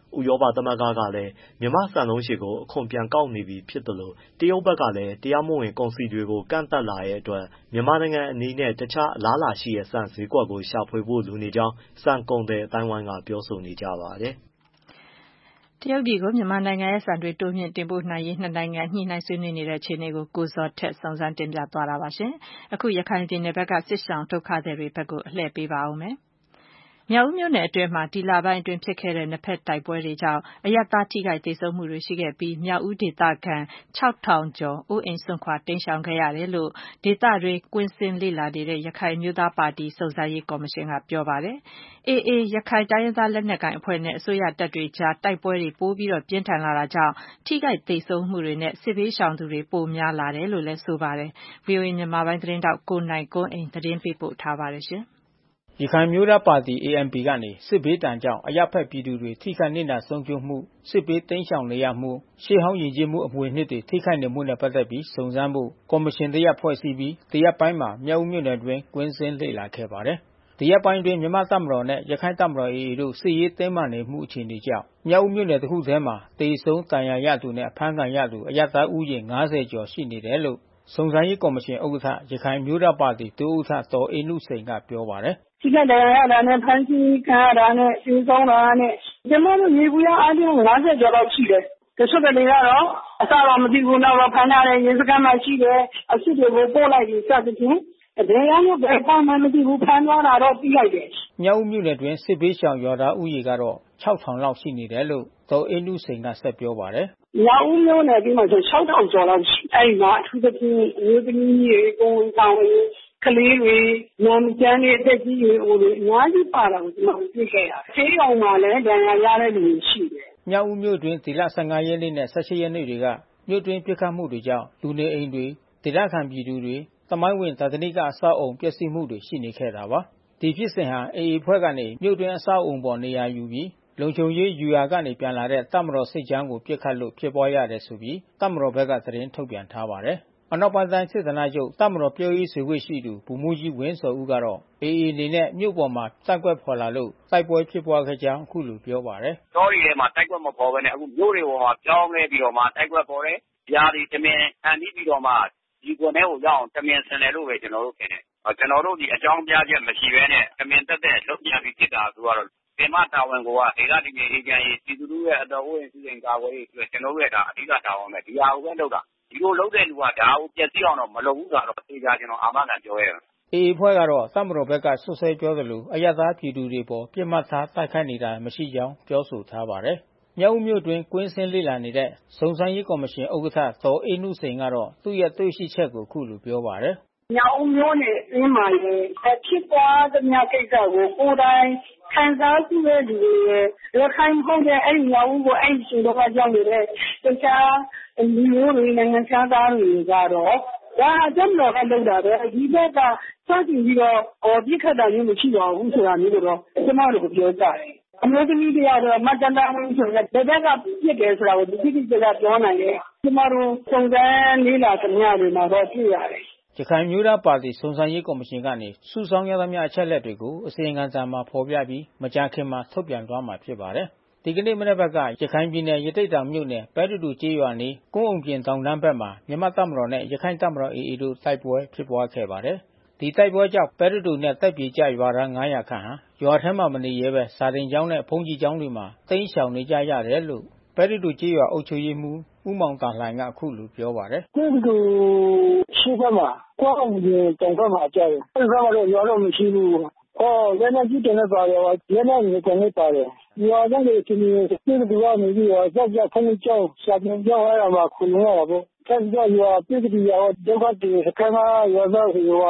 ဥရောပသမဂ္ဂကလည်းမြန်မာ့ဆန်လုံးရှည်ကိုအခွန်ပြန်ကောက်နေပြီဖြစ်သလိုတရုတ်ဘက်ကလည်းတရားမဝင်ကုန်စည်တွေကိုကန့်သတ်လာတဲ့အတွက်မြန်မာနိုင်ငံအနေနဲ့တခြားအလားအလာရှိတဲ့ဆန်ဈေးကွက်ကိုရှာဖွေဖို့လိုနေကြောင်းဆန်ကုန်သည်အသိုင်းအဝိုင်းကပြောဆိုနေကြပါတယ်။တရုတ်ပြည်ကိုမြန်မာနိုင်ငံရဲ့ဆန်တွေတိုးမြှင့်တင်ပို့နိုင်ရေးနှစ်နိုင်ငံညှိနှိုင်းဆွေးနွေးနေတဲ့အခြေအနေကိုကိုဇော်ထက်စုံစမ်းတင်ပြသွားတာပါ။အခုရခိုင်ပြည်နယ်ဘက်ကစစ်ရှောင်ဒုက္ခသည်တွေဘက်ကိုအလှည့်ပေးပါဦးမယ်။ မြောက်ဦးမြို့နယ်အတွင်းမှာဒီလပိုင်းအတွင်းဖြစ်ခဲ့တဲ့နှစ်ဖက်တိုက်ပွဲတွေကြောင့်အရပ်သားထိခိုက်သေဆုံးမှုတွေရှိခဲ့ပြီးမြောက်ဦးဒေသခံ 6,000 ကျော်အိုးအိမ်စွန့်ခွာတိမ်းရှောင်ခဲ့ရတယ်လို့ဒေသတွင်းကွင်းဆင်းလေ့လာနေတဲ့ရခိုင်အမျိုးသားပါတီစုံစမ်းရေးကော်မရှင်ကပြောပါတယ်။ AA ရခိုင်တိုင်းရင်းသားလက်နက်ကိုင်အဖွဲ့နဲ့အစိုးရတပ်တွေကြားတိုက်ပွဲတွေပိုပြီးပြင်းထန်လာတာကြောင့်ထိခိုက်သေဆုံးမှုတွေနဲ့စစ်ဘေးရှောင်သူတွေပိုများလာတယ်လို့လည်းဆိုပါတယ်။ VOA မြန်မာပိုင်းသတင်းထောက်ကိုနိုင်ကွန်းအိန်သတင်းပေးပို့ထားပါတယ်။ရခိုင်မျိုးသားပါတီ ANP ကနေစစ်ဘေးဒဏ်ကြောင့်အရပ်ဖက်ပြည်သူတွေထိခိုက်နစ်နာဆုံးရှုံးမှုစစ်ဘေးတိမ်းရှောင်နေရမှုရှေးဟောင်းယဉ်ကျေးမှုအမွေအနှစ်တွေထိခိုက်နေမှုနဲ့ပတ်သက်ပြီးစုံစမ်းဖို့ကော်မရှင်တရပ်ဖွဲ့စည်းပြီးတရက်ပိုင်းမှာမြောက်ဦးမြို့နယ်အတွင်းကွင်းဆင်းလေ့လာခဲ့ပါတယ်။ ဒီရက်ပိုင်းအတွင်းမြန်မာ့တပ်မတော်နဲ့ရခိုင့်တပ်မတော် AA တို့စစ်ရေးတင်းမာနေမှုအခြေအနေကြောင့်မြောက်ဦးမြို့နယ်တစ်ခုထဲမှာသေဆုံးဒဏ်ရာရသူနဲ့အဖမ်းခံရသူအရပ်သားဦးရေ50ကျော်ရှိနေတယ်လို့စုံစမ်းရေးကော်မရှင်ဥက္ကဋ္ဌရခိုင်မျိုးသားပါတီဒုဥက္ကဋ္ဌဒေါ်အေးနုစိန်ကပြောပါတယ်။ "ထိခိုက်ဒဏ်ရာရတာနဲ့ဖမ်းဆီးခံရတာနဲ့သေဆုံးတာနဲ့ကျွန်မတို့ယေဘုယျအားဖြင့်50ကျော်လောက်ရှိတယ်။ တချို့တွေကတော့အစတော့မသိဘူးနောက်တော့ဖမ်းထားတယ်ရဲစခန်းမှာရှိတယ်အစစ်တွေကိုပို့လိုက်ပြီစသဖြင့်ဘယ်ကနေဘယ်ဖမ်းမှန်းမသိဘူးဖမ်းသွားတာတော့သိလိုက်တယ်။မြောက်ဦးမြို့နယ်အတွင်းစစ်ဘေးရှောင်ရွာသားဦးရေကတော့ 6,000 လောက်ရှိနေတယ်လို့ဒေါ်အေးနုစိန်ကဆက်ပြောပါတယ်။မြောက်ဦးမြို့နယ်အတွင်းမှာဆို 6,000 ကျော်လောက်ရှိတယ်။အဲဒီမှာအထူးသဖြင့်အမျိုးသမီးတွေကိုယ်ဝန်ဆောင်ကလေးတွေနာမကျန်းတဲ့အသက်ကြီးတွေအများကြီးပါတာကိုကျွန်တော်တွေ့ခဲ့ရတယ်။ဆေးရုံမှာလည်းဒဏ်ရာရတဲ့လူတွေရှိတယ်။မြောက်ဦးမြို့အတွင်းဒီလ15ရက်နေ့နဲ့17ရက်နေ့တွေကမြို့တွင်းပစ်ခတ်မှုတွေကြောင့်လူနေအိမ်တွေဒေသခံပြည်သူတွေသမိုင်းဝင်သာသနိကအဆောက်အုံပျက်စီးမှုတွေရှိနေခဲ့တာပါ။ဒီဖြစ်စဉ်ဟာ AA အဖွဲ့ကနေမြို့တွင်းအဆောက်အုံပေါ်နေရာယူပြီးလုံခြုံရေးယူရာကနေပြန်လာတဲ့တပ်မတော်စစ်ကြောင်းကိုပစ်ခတ်လို့ဖြစ်ပွားရတယ်ဆိုပြီးတပ်မတော်ဘက်ကသတင်းထုတ်ပြန်ထားပါတယ်။အနောက်ပိုင်းတိုင်းစစ်ဌာနချုပ်တပ်မတော်ပြောရေးဆိုခွင့်ရှိသူဗိုလ်မှူးကြီးဝင်းဇော်ဦးကတော့ AA အနေနဲ့မြို့ပေါ်မှာတိုက်ကွက်ဖော်လာလို့တိုက်ပွဲဖြစ်ပွားခဲ့ကြောင်းအခုလိုပြောပါတယ်။တောတွေထဲမှာတိုက်ကွက်မဖော်ဘဲနဲ့အခုမြို့တွေပေါ်မှာပြောင်းလဲပြီးတော့မှတိုက်ကွက်ဖော်တယ်။ယာတွေတမင်ဖန်တီးပြီးတော့မှဒီကွန်ထဲကိုရောက်အောင်တမင်ဆင်တယ်လို့ပဲကျွန်တော်တို့ထင်တယ်။ကျွန်တော်တို့ဒီအကြောင်းပြချက်မရှိဘဲနဲ့တမင်တက်တဲ့လုပ်ပြပြီးဖြစ်တာဆိုတော့ပင်မတာဝန်ကိုဒေသတည်ငြိမ်အေဂျင်စီပြည်သူလူရဲ့အတော်အိုးအိမ်စီစဉ်ကာကွယ်ရေးအတွက်ကျွန်တော်တို့ရဲ့ဒါအဓိကတာဝန်ပဲဒီဟာကိုပဲလုပ်တာဒီလိုလုပ်တဲ့လူကဒါကိုပြည့်စည်အောင်တော့မလုပ်ဘူးဆိုတော့သေချာကျွန်တော်အာမခံပြောရဲတယ် AA အဖွဲ့ကတော့တပ်မတော်ဘက်ကဆွဆွဲပြောသလိုအရပ်သားပြည်သူတွေပေါ်ပြစ်မှတ်ထားတိုက်ခိုက်နေတာမရှိကြောင်းပြောဆိုထားပါတယ်။မြောက်ဦးမြို့တွင်ကွင်းဆင်းလေ့လာနေတဲ့စုံစမ်းရေးကော်မရှင်ဥက္ကဋ္ဌဒေါ်အေးနုစိန်ကတော့သူ့ရဲ့တွေ့ရှိချက်ကိုအခုလိုပြောပါတယ်။မြောက်ဦးမြို့နယ်အတွင်းမှာလည်းဖြစ်ပွားသမျှကိစ္စကိုကိုယ်တိုင်ခံစားကြည့်တဲ့လူတွေရခိုင်မဟုတ်တဲ့အဲဒီမြောက်ဦးကိုအဲဒီရှင်တော်ကကြောက်နေတဲ့တခြားလူမျိုးတွေနိုင်ငံခြားသားတွေကတော့ဒါကျွန်တော်ကလုပ်တာပဲဒီဘက်ကစတင်ပြီးတော့ပြစ်ခတ်တာမျိုးမရှိပါဘူးဆိုတာမျိုးတော့ကျွန်တော်တို့ပြောကြတယ်အမျိုးသမီးတရားတော့မတန်တန်ဝင်ဆိုတဲ့ဘက်ကပြစ်တယ်ဆိုတာကိုဒီတိကျပြောနိုင်တယ်ကျွန်တော်တို့စုံစမ်းလေးလာသမျှတွေမှာတော့တွေ့ရတယ်ရခိုင်မျိုးသားပါတီစုံစမ်းရေးကော်မရှင်ကနေစုဆောင်းရသမျှအချက်လက်တွေကိုအစီရင်ခံစာမှာဖော်ပြပြီးမကြာခင်မှာထုတ်ပြန်သွားမှာဖြစ်ပါတယ်။ဒီကနေ့မနက်ဘက်ကရခိုင်ပြည်နယ်ရသေ့တောင်မြို့နယ်ပဲတူတူကျေးရွာနီးကုန်းအောင်ပြင်တောင်တန်းဘက်မှာမြန်မာတပ်မတော်နဲ့ရခိုင့်တပ်မတော် AA တို့တိုက်ပွဲဖြစ်ပွားခဲ့ပါတယ်။ဒီတိုက်ပွဲကြောင့်ပဲတူတူနဲ့တပ်ပြေကျရွာသား900ခန့်ဟာရွာထဲမှာမနေရဲဘဲစာသင်ကျောင်းနဲ့ဘုန်းကြီးကျောင်းတွေမှာတိမ်းရှောင်နေကြရတယ်လို့ပဲတူတူကျေးရွာအုပ်ချုပ်ရေးမှူးဦးမောင်သာလှိုင်ကအခုလိုပြောပါတယ်။ပဲတူတူရှိဘက်မှာကွာအောင်ပြင်တောင်ဘက်မှာကျတယ်အဲဒီဘက်မှာတော့ရွာတော့မရှိဘူးလက်နက်ကြီးတင်နေပါတယ်လက်နက်ကြီးတင်နေပါတယ်ရွာသားတွေအချင်းချင်းပြည်သူကနေပြီးတော့ကြောက်ကြောက်ဖုန်းကြောက်ရှာတင်ကြောက်ရမှာခုနေရတာပေါ့ဆက်ပြီးရွာပြည်သူရွာဒုက္ခတွေစခန်းကရွာသားတွေက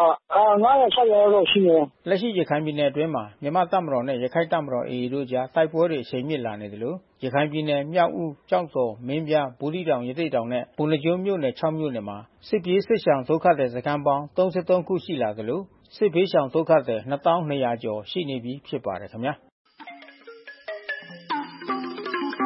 900-600တော့ရှိတယ်လက်ရှိရခိုင်ပြည်နယ်အတွင်းမှာမြန်မာတပ်မတော်နဲ့ရခိုင့်တပ်မတော် AA တို့ကြားတိုက်ပွဲတွေအရှိန်မြင့်လာနေတယ်လို့ရခိုင်ပြည်နယ်မြောက်ဦးကျောက်တော်မင်းပြားဘူးသီးတောင်ရသေ့တောင်နဲ့ပုဏ္ဏားကျွန်းမြို့နယ်6မြို့နယ်မှာစစ်ပြေးစစ်ရှောင်ဒုက္ခသည်စခန်းပေါင်း33ခုရှိလာသလိုစစ်ဘေးရှောင်ဒုက္ခသည်2200ကျော်ရှိနေပြီဖြစ်ပါတယ်ခင်ဗျာ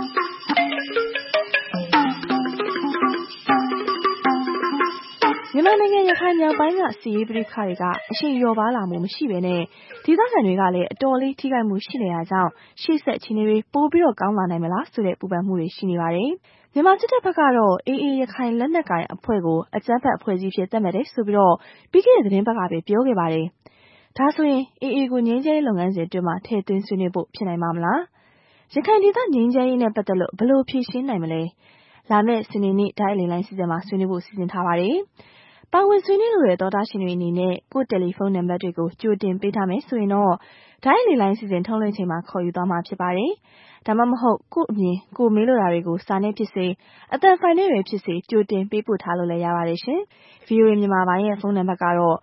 မြန်မာနိုင်ငံရခိုင်မြောက်ပိုင်းကစစ်ရေးပဋိပက္ခတွေကအရှိန်လျော့ပါလာမှုမရှိဘဲနဲ့ဒေသခံတွေကလည်းအတော်လေးထိခိုက်မှုရှိနေတာကြောင့်ရှေ့ဆက်အခြေအနေတွေပိုပြီးကောင်းလာနိုင်မလားဆိုတဲ့ပူပန်မှုတွေရှိနေပါတယ်။မြန်မာစစ်တပ်ဘက်ကတော့ AA ရခိုင်လက်နက်ကိုင်အဖွဲ့ကိုအကြမ်းဖက်အဖွဲ့အစည်းဖြစ်သတ်မှတ်တယ်ဆိုပြီးပြီးခဲ့တဲ့သတင်းပတ်ကပဲပြောခဲ့ပါတယ်။ဒါဆိုရင် AA ကိုငြိမ်းချမ်းရေးလုပ်ငန်းစဉ်အတွင်းမှာထည့်သွင်းဆွေးနွေးဖို့ဖြစ်နိုင်ပါမလား။ရခိုင်ဒေသငြိမ်းချမ်းရေးနဲ့ပတ်သက်လို့ဘယ်လိုဖြေရှင်းနိုင်မလဲ။လာမယ့်စနေနေ့ဒိုင်းလေလိုင်းစီစဉ်မှာဆွေးနွေးဖို့စီစဉ်ထားပါတယ်။ပါဝင်ဆွေးနွေးလိုတဲ့သောတာရှင်တွေအနေနဲ့ကိုယ်တယ်လီဖုန်းနံပါတ်တွေကိုကြိုတင်ပေးထားမယ်ဆိုရင်တော့ဒိုင်းလေလိုင်းစီစဉ်ထုတ်လွှင့်ချိန်မှာခေါ်ယူသွားမှာဖြစ်ပါတယ်။ဒါမှမဟုတ်ကို့အမြင်ကိုမေးလိုတာတွေကိုစာနဲ့ဖြစ်စေအသံဖိုင်နဲ့ပဲဖြစ်စေကြိုတင်ပေးပို့ထားလို့လည်းရပါတယ်ရှင်။ VOA မြန်မာပိုင်းရဲ့ဖုန်းနံပါတ်ကတော့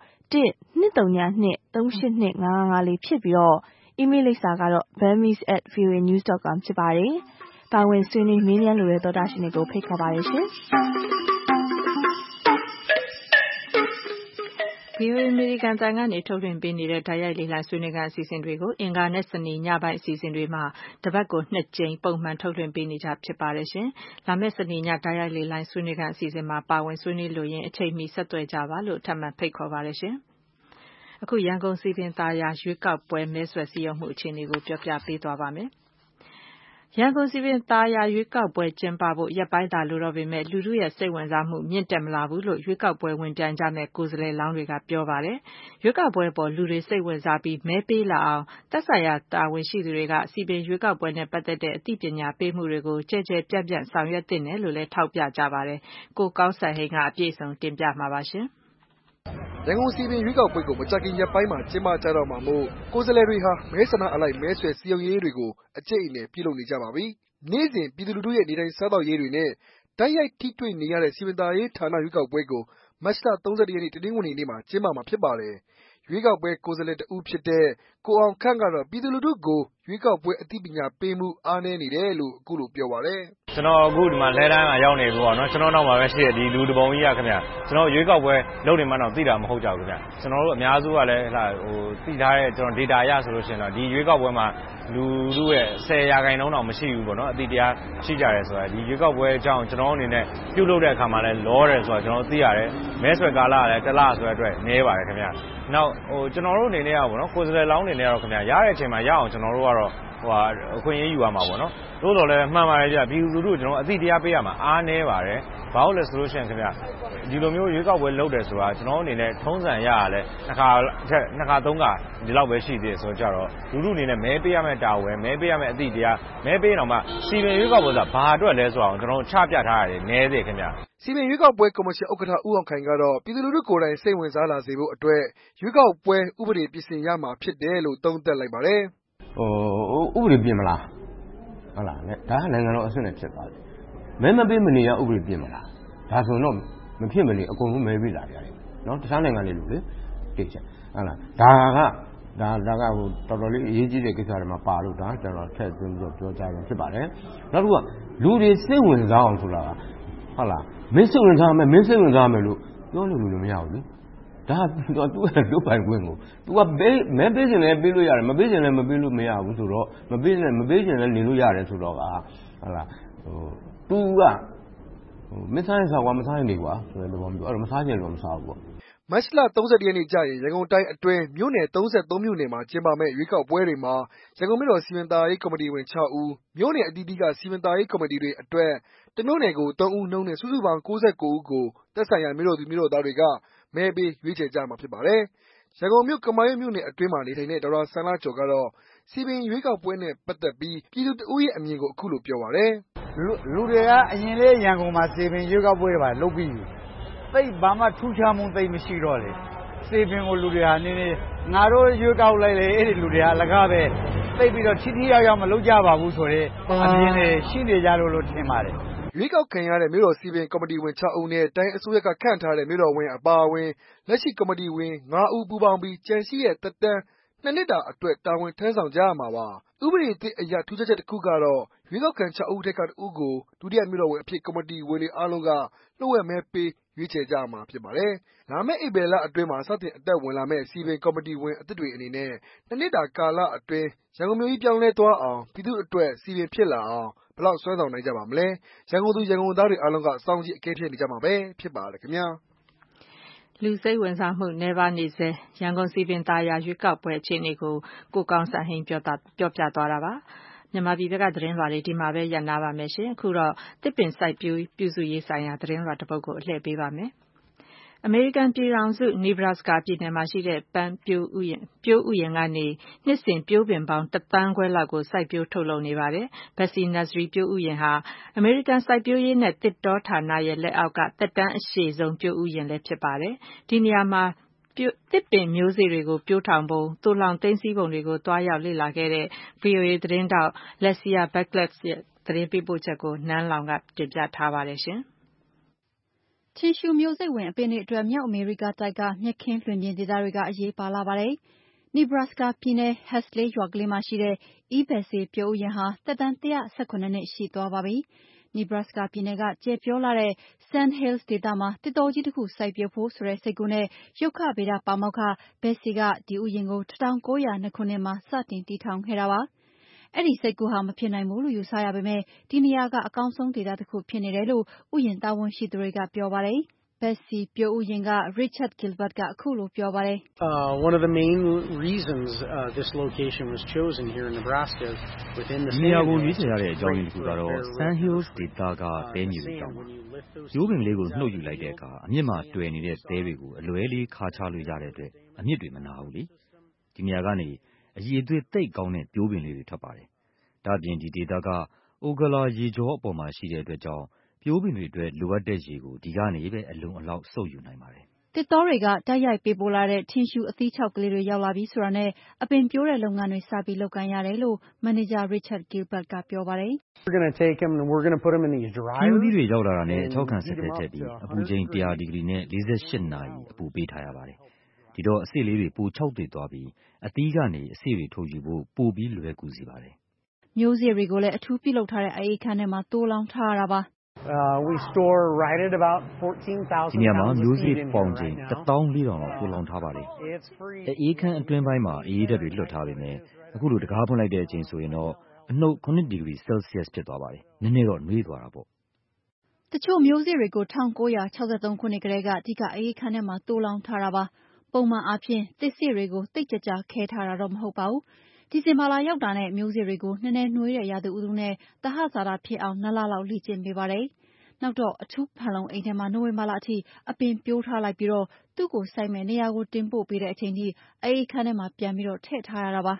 1-232-382-5554ဖြစ်ပြီးအီးမေးလ်လိပ်စာကတော့ burmese@voanews.com ဖြစ်ပါတယ်။ပါဝင်ဆွေးနွေးမေးမြန်းလိုတဲ့သောတာရှင်တွေကိုဖိတ်ခေါ်ပါတယ်ရှင်။ VOA အမေရိကန်အသံကနေထုတ်လွှင့်ပေးနေတဲ့တိုက်ရိုက်လေ့လာဆွေးနွေးခန်းအစီအစဉ်တွေကိုအင်္ဂါနဲ့စနေညပိုင်းအစီအစဉ်တွေမှာတပတ်ကို2ကြိမ်ပုံမှန်ထုတ်လွှင့်ပေးနေကြဖြစ်ပါတယ်ရှင်။လာမယ့်စနေညတိုက်ရိုက်လေ့လာဆွေးနွေးခန်းအစီအစဉ်မှာပါဝင်ဆွေးနွေးလိုရင်အချိန်မီဆက်သွယ်ကြပါလို့ထပ်မံဖိတ်ခေါ်ပါတယ်ရှင်။အခုရန်ကုန်စည်ပင်သာယာရွေးကောက်ပွဲမဲဆွယ်စည်းရုံးမှုအခြေအနေကိုပြောပြပေးသွားပါမယ်။ရန်ကုန်စည်ပင်သာယာရွေးကောက်ပွဲကျင်းပဖို့ရက်ပိုင်းသာလိုတော့ပေမဲ့လူထုရဲ့စိတ်ဝင်စားမှုမြင့်တက်မလာဘူးလို့ရွေးကောက်ပွဲဝင်ပြိုင်ကြမဲ့ကိုယ်စားလှယ်လောင်းတွေကပြောပါတယ်။ရွေးကောက်ပွဲပေါ်လူတွေစိတ်ဝင်စားပြီးမဲပေးလာအောင်သက်ဆိုင်ရာတာဝန်ရှိသူတွေကစည်ပင်ရွေးကောက်ပွဲနဲ့ပတ်သက်တဲ့အသိပညာပေးမှုတွေကိုကြဲကြဲပြန့်ပြန့်ဆောင်ရွက်သင့်တယ်လို့လည်းထောက်ပြကြပါတယ်။ကိုကောင်းစံဟိန်းကအပြည့်စုံတင်ပြမှာပါရှင်။ရန်ကုန်စည်ပင်ရွေးကောက်ပွဲကိုမကြာခင်ရက်ပိုင်းမှာကျင်းပကြတော့မှာမို့ကိုယ်စားလှယ်တွေဟာမဲဆန္ဒအလိုက်မဲဆွယ်စည်းရုံးရေးတွေကိုအကျိတ်အနယ်ပြုလုပ်နေကြပါပြီ။နေ့စဉ်ပြည်သူလူထုရဲ့နေထိုင်စားသောက်ရေးတွေနဲ့တိုက်ရိုက်ထိတွေ့နေရတဲ့စည်ပင်သာယာရေးဌာနရွေးကောက်ပွဲကိုမတ်လ 31 ရက်နေ့တနင်္ဂနွေနေ့မှာကျင်းပမှာဖြစ်ပါတယ်။ရွေးကောက်ပွဲကိုယ်စားလှယ်တဦးဖြစ်တဲ့ကိုအောင်ခန့်ကတော့ပြည်သူလူထုကိုရွေးကောက်ပွဲအသိပညာပေးမှုအားနည်းနေတယ်လို့အခုလိုပြောပါတယ်။ကျွန်တော်အခုဒီမှာလဲတန်းမှာရောက်နေပြီပေါ့နော်ကျွန်တော်နောက်မှာပဲရှိတဲ့ဒီလူတပုံကြီးကခင်ဗျကျွန်တော်ရွေးကောက်ပွဲလုပ်နေမှတော့သိတာမဟုတ်ကြဘူးခင်ဗျကျွန်တော်တို့အများစုကလည်းသိထားတဲ့ကျွန်တော် data ရဆိုလို့ရှိရင်တော့ဒီရွေးကောက်ပွဲမှာလူထုရဲ့10%တောင်မရှိဘူးပေါ့နော်အတိတရားရှိကြတယ်ဆိုတာဒီရွေးကောက်ပွဲအကြောင်းကျွန်တော်အနေနဲ့ပြုလုပ်တဲ့အခါမှာလည်းလောတယ်ဆိုတာကျွန်တော်သိရတယ်မဲဆွယ်ကာလကလည်းတစ်လဆိုတဲ့အတွက်နည်းပါတယ်ခင်ဗျနောက်ကျွန်တော်တို့အနေနဲ့ကပေါ့နော်ကိုယ်စားလှယ်လောင်းအနေနဲ့ကတော့ခင်ဗျရတဲ့အချိန်မှာရအောင်ကျွန်တော်တို့ကတော့အခွင့်အရေးယူရမှာပေါ့နော်သို့တော်လည်းမှန်ပါတယ်ဗျပြည်သူလူထုကျွန်တော်အသိတရားပေးရမှာအားနည်းပါတယ်ဘာလို့လဲဆိုလို့ရှိရင်ခင်ဗျဒီလိုမျိုးရွေးကောက်ပွဲလုပ်တယ်ဆိုတာကျွန်တော်အနေနဲ့ထုံးစံရရလဲနှစ်ခါသုံးခါဒီလောက်ပဲရှိသေးတယ်ဆိုကြတော့လူထုအနေနဲ့မဲပေးရမယ့်တာဝန်မဲပေးရမယ့်အသိတရားမဲပေးတော့မှစီပင်ရွေးကောက်ပွဲဆိုတာဘာအတွက်လဲဆိုအောင်ကျွန်တော်ချပြထားရတယ်နည်းသေးခင်ဗျစီပင်ရွေးကောက်ပွဲကော်မရှင်ဥက္ကဋ္ဌဦးအောင်ခိုင်ကတော့ပြည်သူလူထုကိုယ်တိုင်စိတ်ဝင်စားလာစေဖို့အတွက်ရွေးကောက်ပွဲဥပဒေပြင်ဆင်ရမှာဖြစ်တယ်လို့သုံးသပ်လိုက်ပါတယ်ဥပဒေပြင်မလားဟုတ်လားဒါကနိုင်ငံတော်အဆင့်နဲ့ဖြစ်သွားတယ်မဲမပေးမနေရဥပဒေပြင်မလားဒါဆိုတော့မဖြစ်မနေအကုန်လုံးမဲပေးလာကြတယ်နော်တခြားနိုင်ငံတွေလူလေသိချင်ဟုတ်လားဒါကတော်တော်လေးအရေးကြီးတဲ့ကိစ္စတွေမှာပါလို့ဒါကျွန်တော်ထည့်သွင်းပြီးပြောကြားရင်ဖြစ်ပါတယ်နောက်တစ်ခုကလူတွေစိတ်ဝင်စားအောင်ဆိုတာဟုတ်လားမင်းစိတ်ဝင်စားမယ်လို့ပြောလို့မရဘူးလေဒါသူ့ရဲ့လုပ်ပိုင်ခွင့်ကို तू ကမဲပေးခြင်းလည်းပေးလို့ရတယ်မပေးခြင်းလည်းမပေးလို့မရဘူးဆိုတော့မပေးခြင်းလည်းနေလို့ရတယ်ဆိုတော့ဟုတ်လားतू ကမစားရင်စားကွာမစားရင်နေကွာဆိုတဲ့သဘောမျိုးအဲ့တော့မစားခြင်းလို့မစားဘူးပေါ့မတ်လ 31 ရက်နေ့ကျရင်ရန်ကုန်တိုင်းအတွင်းမြို့နယ်33မြို့နယ်မှာကျင်းပမယ့်ရွေးကောက်ပွဲတွေမှာရန်ကုန်မြို့တော်စီမံသားရေးကော်မတီဝင်6ဦးမြို့နယ်အသီးသီးကစီမံသားရေးကော်မတီတွေအတွက်တမြို့နယ်ကို3ဦးနှုန်းနဲ့စုစုပေါင်း69ဦးကိုသက်ဆိုင်ရာမြို့တော်သူမြို့တော်သားတွေကမဲပေးရွေးချယ်ကြမှာဖြစ်ပါတယ်။ရန်ကုန်မြို့ကမာရွတ်မြို့နယ်အတွင်းမှာနေထိုင်တဲ့ဒေါက်တာဆန်းလာကျော်ကတော့စီပင်ရွေးကောက်ပွဲနဲ့ပတ်သက်ပြီးပြည်သူတဦးရဲ့အမြင်ကိုအခုလိုပြောပါတယ်။လူတွေကအရင်လေးရန်ကုန်မှာစီပင်ရွေးကောက်ပွဲတွေပါလုပ်ပြီးသိဘာမှထူးခြားမှုသိမရှိတော့လေစီပင်ကိုလူတွေဟာနည်းနည်းငါတို့ရွေးကောက်လိုက်လေအဲ့ဒီလူတွေဟာလကားပဲသိပြီးတော့ထိရောက်မလုပ်ကြပါဘူးဆိုတဲ့အမြင်တွေရှိနေကြလို့ထင်ပါတယ်ရွေးကောက်ခံရတဲ့မြို့တော်စီပင်ကော်မတီဝင်6ဦးနဲ့တိုင်းအစိုးရကခန့်ထားတဲ့မြို့တော်ဝင်အပါအဝင်လက်ရှိကော်မတီဝင်9ဦးပူးပေါင်းပြီးကြံရှိတဲ့သက်တမ်း2နှစ်တာအတွက်တာဝန်ထမ်းဆောင်ကြရမှာပါဥပဒေသစ်အရထူးခြားချက်တစ်ခုကတော့ရွေးကောက်ခံ6ဦးထက်ကတဦးကိုဒုတိယမြို့တော်ဝင်အဖြစ်ကော်မတီဝင်တွေအားလုံးကလှုပ်ဝက်မဲပေးရွေးချယ်ကြမှာဖြစ်ပါတယ်။လာမယ့်ဧပြီလအတွင်းမှာစတင်အသက်ဝင်လာမယ့်စီပင်ကော်မတီဝင်အသစ်တွေအနေနဲ့2နှစ်တာကာလအတွင်းရန်ကုန်မြို့ကြီးပြောင်းလဲသွားအောင်ပြည်သူ့အတွက်စီပင်ဖြစ်လာအောင်ဘယ်လောက်စွမ်းဆောင်နိုင်ကြပါမလဲ။ရန်ကုန်သူရန်ကုန်သားတွေအားလုံးကစောင့်ကြည့်အကဲဖြတ်နေကြမှာပဲဖြစ်ပါတယ်ခင်ဗျာ။လူစိတ်ဝင်စားမှုနည်းပါးနေစေရန်ကုန်စည်ပင်သာယာရွေးကောက်ပွဲအခြေအနေကိုကိုကောင်းစံဟိန်းပြောပြသွားတာပါမြန်မာပြည်ဘက်ကသတင်းလွှာတွေဒီမှာပဲရပ်နားပါမယ်ရှင်အခုတော့တစ်ပင်စိုက်ပြုစုရေးဆိုင်ရာသတင်းလွှာတစ်ပုဒ်ကိုအလှည့်ပေးပါမယ်အမေရိကန်ပြည်ထောင်စုနီဘရာစကာပြည်နယ်မှာရှိတဲ့ပန်းပျိုးဥယျာဉ်ကနေနှစ်စဉ်ပျိုးပင်ပေါင်း1 သန်းခွဲလောက်ကိုစိုက်ပျိုးထုတ်လုပ်နေပါတယ်။ Betsy Nursery ပျိုးဥယျာဉ်ဟာအမေရိကန်စိုက်ပျိုးရေးနဲ့သစ်တောဌာနရဲ့လက်အောက်ကသက်တမ်းအရှည်ဆုံးပျိုးဥယျာဉ်လည်းဖြစ်ပါတယ်။ဒီနေရာမှာသစ်ပင်မျိုးစေ့တွေကိုပျိုးထောင်ပုံသိုလှောင်သိမ်းဆည်းပုံတွေကိုတွားရောက်လေ့လာခဲ့တဲ့ VOA သတင်းထောက် Lesia Backless ရဲ့သတင်းပေးပို့ချက်ကိုနန်းလောင်ကတင်ပြထားပါတယ်ရှင်။ထင်ရှူမျိုးစိတ်ဝင်အပင်တွေအတွက်မြောက်အမေရိကတိုက်ကမြက်ခင်းလွင်ပြင်ဒေသတွေကအရေးပါလာပါတယ်။နီဘရာစကာပြည်နယ် Hasley ရွာကလေးမှာရှိတဲ့ Betsy ပျိုးဥယျာဉ်ဟာသက်တမ်း118နှစ်ရှိသွားပါပြီ။နီဘရာစကာပြည်နယ်ကကျယ်ပြောလှတဲ့ Sand Hills ဒေသမှာသစ်တောကြီးတစ်ခုစိုက်ပျိုးဖို့ဆိုတဲ့စိတ်ကူးနဲ့ရုက္ခဗေဒပါမောက္ခ Betsy ကဒီဥယျာဉ်ကို1902ခုနှစ်မှာစတင်တည်ထောင်ခဲ့တာပါ။အဲဒီစိတ်ကူးဟာမဖြစ်နိုင်ဘူးလို့ယူဆရပေမဲ့ဒီနေရာကအကောင်းဆုံးဒေသတစ်ခုဖြစ်နေတယ်လို့ဥယျာဉ်တာဝန်ရှိသူတွေကပြောပါတယ်။ Betsy ပျိုးဥယျာဉ်က Richard Gilbert ကအခုလိုပြောပါတယ်။ One of the main reasons this location was chosen here in Nebraska within the နေရာကိုရွေးချယ်ရတဲ့အကြောင်းရင်းတစ်ခုကတော့ Sand Hills ဒေသကတဲမြေတွေကြောင့်ပါ။ရိုးပင်လေးကိုနှုတ်ယူလိုက်တဲ့အခါအမြစ်မှာတွယ်နေတဲ့သဲတွေကိုအလွယ်လေးခါချလို့ရတဲ့အတွက်အမြစ်တွေမနာဘူးလေ။ဒီနေရာကနေအရည်အသွေးသိပ်ကောင်းတဲ့ပျိုးပင်လေးတွေထွက်ပါတယ်။ဒါ့အပြင်ဒီဒေသကအိုဂလာရေကြောအပေါ်မှာရှိတဲ့အတွက်ကြောင့်ပျိုးပင်တွေအတွက်လိုအပ်တဲ့ရေကိုဒီကနေပဲအလုံအလောက်စုပ်ယူနိုင်ပါတယ်။သစ်တောတွေကတိုက်ရိုက်ပေးပို့လာတဲ့ထင်ရှူအသီးခြောက်ကလေးတွေရောက်လာပြီဆိုတာနဲ့အပင်ပျိုးတဲ့လုပ်ငန်းတွေစပြီးလုပ်ကိုင်ရတယ်လို့မန်နေဂျာ Richard Gilbert ကပြောပါတယ်။ We're going to take them and we're going to put them in these dryers. ထင်ရှူသီးတွေရောက်လာတာနဲ့အခြောက်ခံစက်ထဲထည့်ပြီးအပူချိန်100ဒီဂရီနဲ့48နာရီအပူပေးထားရပါတယ်။ဒီတော့အစေ့လေးတွေပိုခြောက်သွေ့သွားပြီးအသီးကနေအစေ့တွေထုတ်ယူဖို့ပိုပြီးလွယ်ကူစေပါတယ်။မျိုးစေ့တွေကိုလည်းအထူးပြုလုပ်ထားတဲ့အိမ်ခန်းထဲမှာသိုးလောင်ထားရတာပါ We store right at about 14,000. ဒီနေရာမှာမျိုးစေ့ပေါင်ချိန်14,000လောက်သိုးလောင်ထားပါတယ်။အေးခန်းအတွင်းပိုင်းမှာအေးဓာတ်တွေလွှတ်ထားပေမဲ့အခုလိုတကားဖွင့်လိုက်တဲ့အချိန်ဆိုရင်တော့အနှုတ်9ဒီဂရီဆဲလ်ဆီးယပ်ဖြစ်သွားပါတယ်။နည်းနည်းတော့နှွေးသွားတာပေါ့။တချို့မျိုးစေ့တွေကို1963ခုနှစ်ကတည်းကဒီကအေးခန်းထဲမှာသိုးလောင်ထားတာပါ။ပုံမှန်အားဖြင့်သစ်စေ့တွေကိုသိပ်ကြကြခဲထားတာတော့မဟုတ်ပါဘူး။ဒီဇင်ဘာလရောက်တာနဲ့မျိုးစေ့တွေကိုနည်းနည်းနှွေးတဲ့ရာသီဥတုနဲ့သဟဇာတဖြစ်အောင်2 လလောက်လေ့ကျင့်ပေးပါတယ်။နောက်တော့အထူးဖန်လုံအိမ်ထဲမှာနိုဝင်ဘာလအထိအပင်ပျိုးထားလိုက်ပြီးတော့သူ့ကိုစိုက်မဲ့နေရာကိုတင်ပို့ပေးတဲ့အချိန်ထိအေးခန်းထဲမှာပြန်ပြီးတော့ထည့်ထားရတာပါ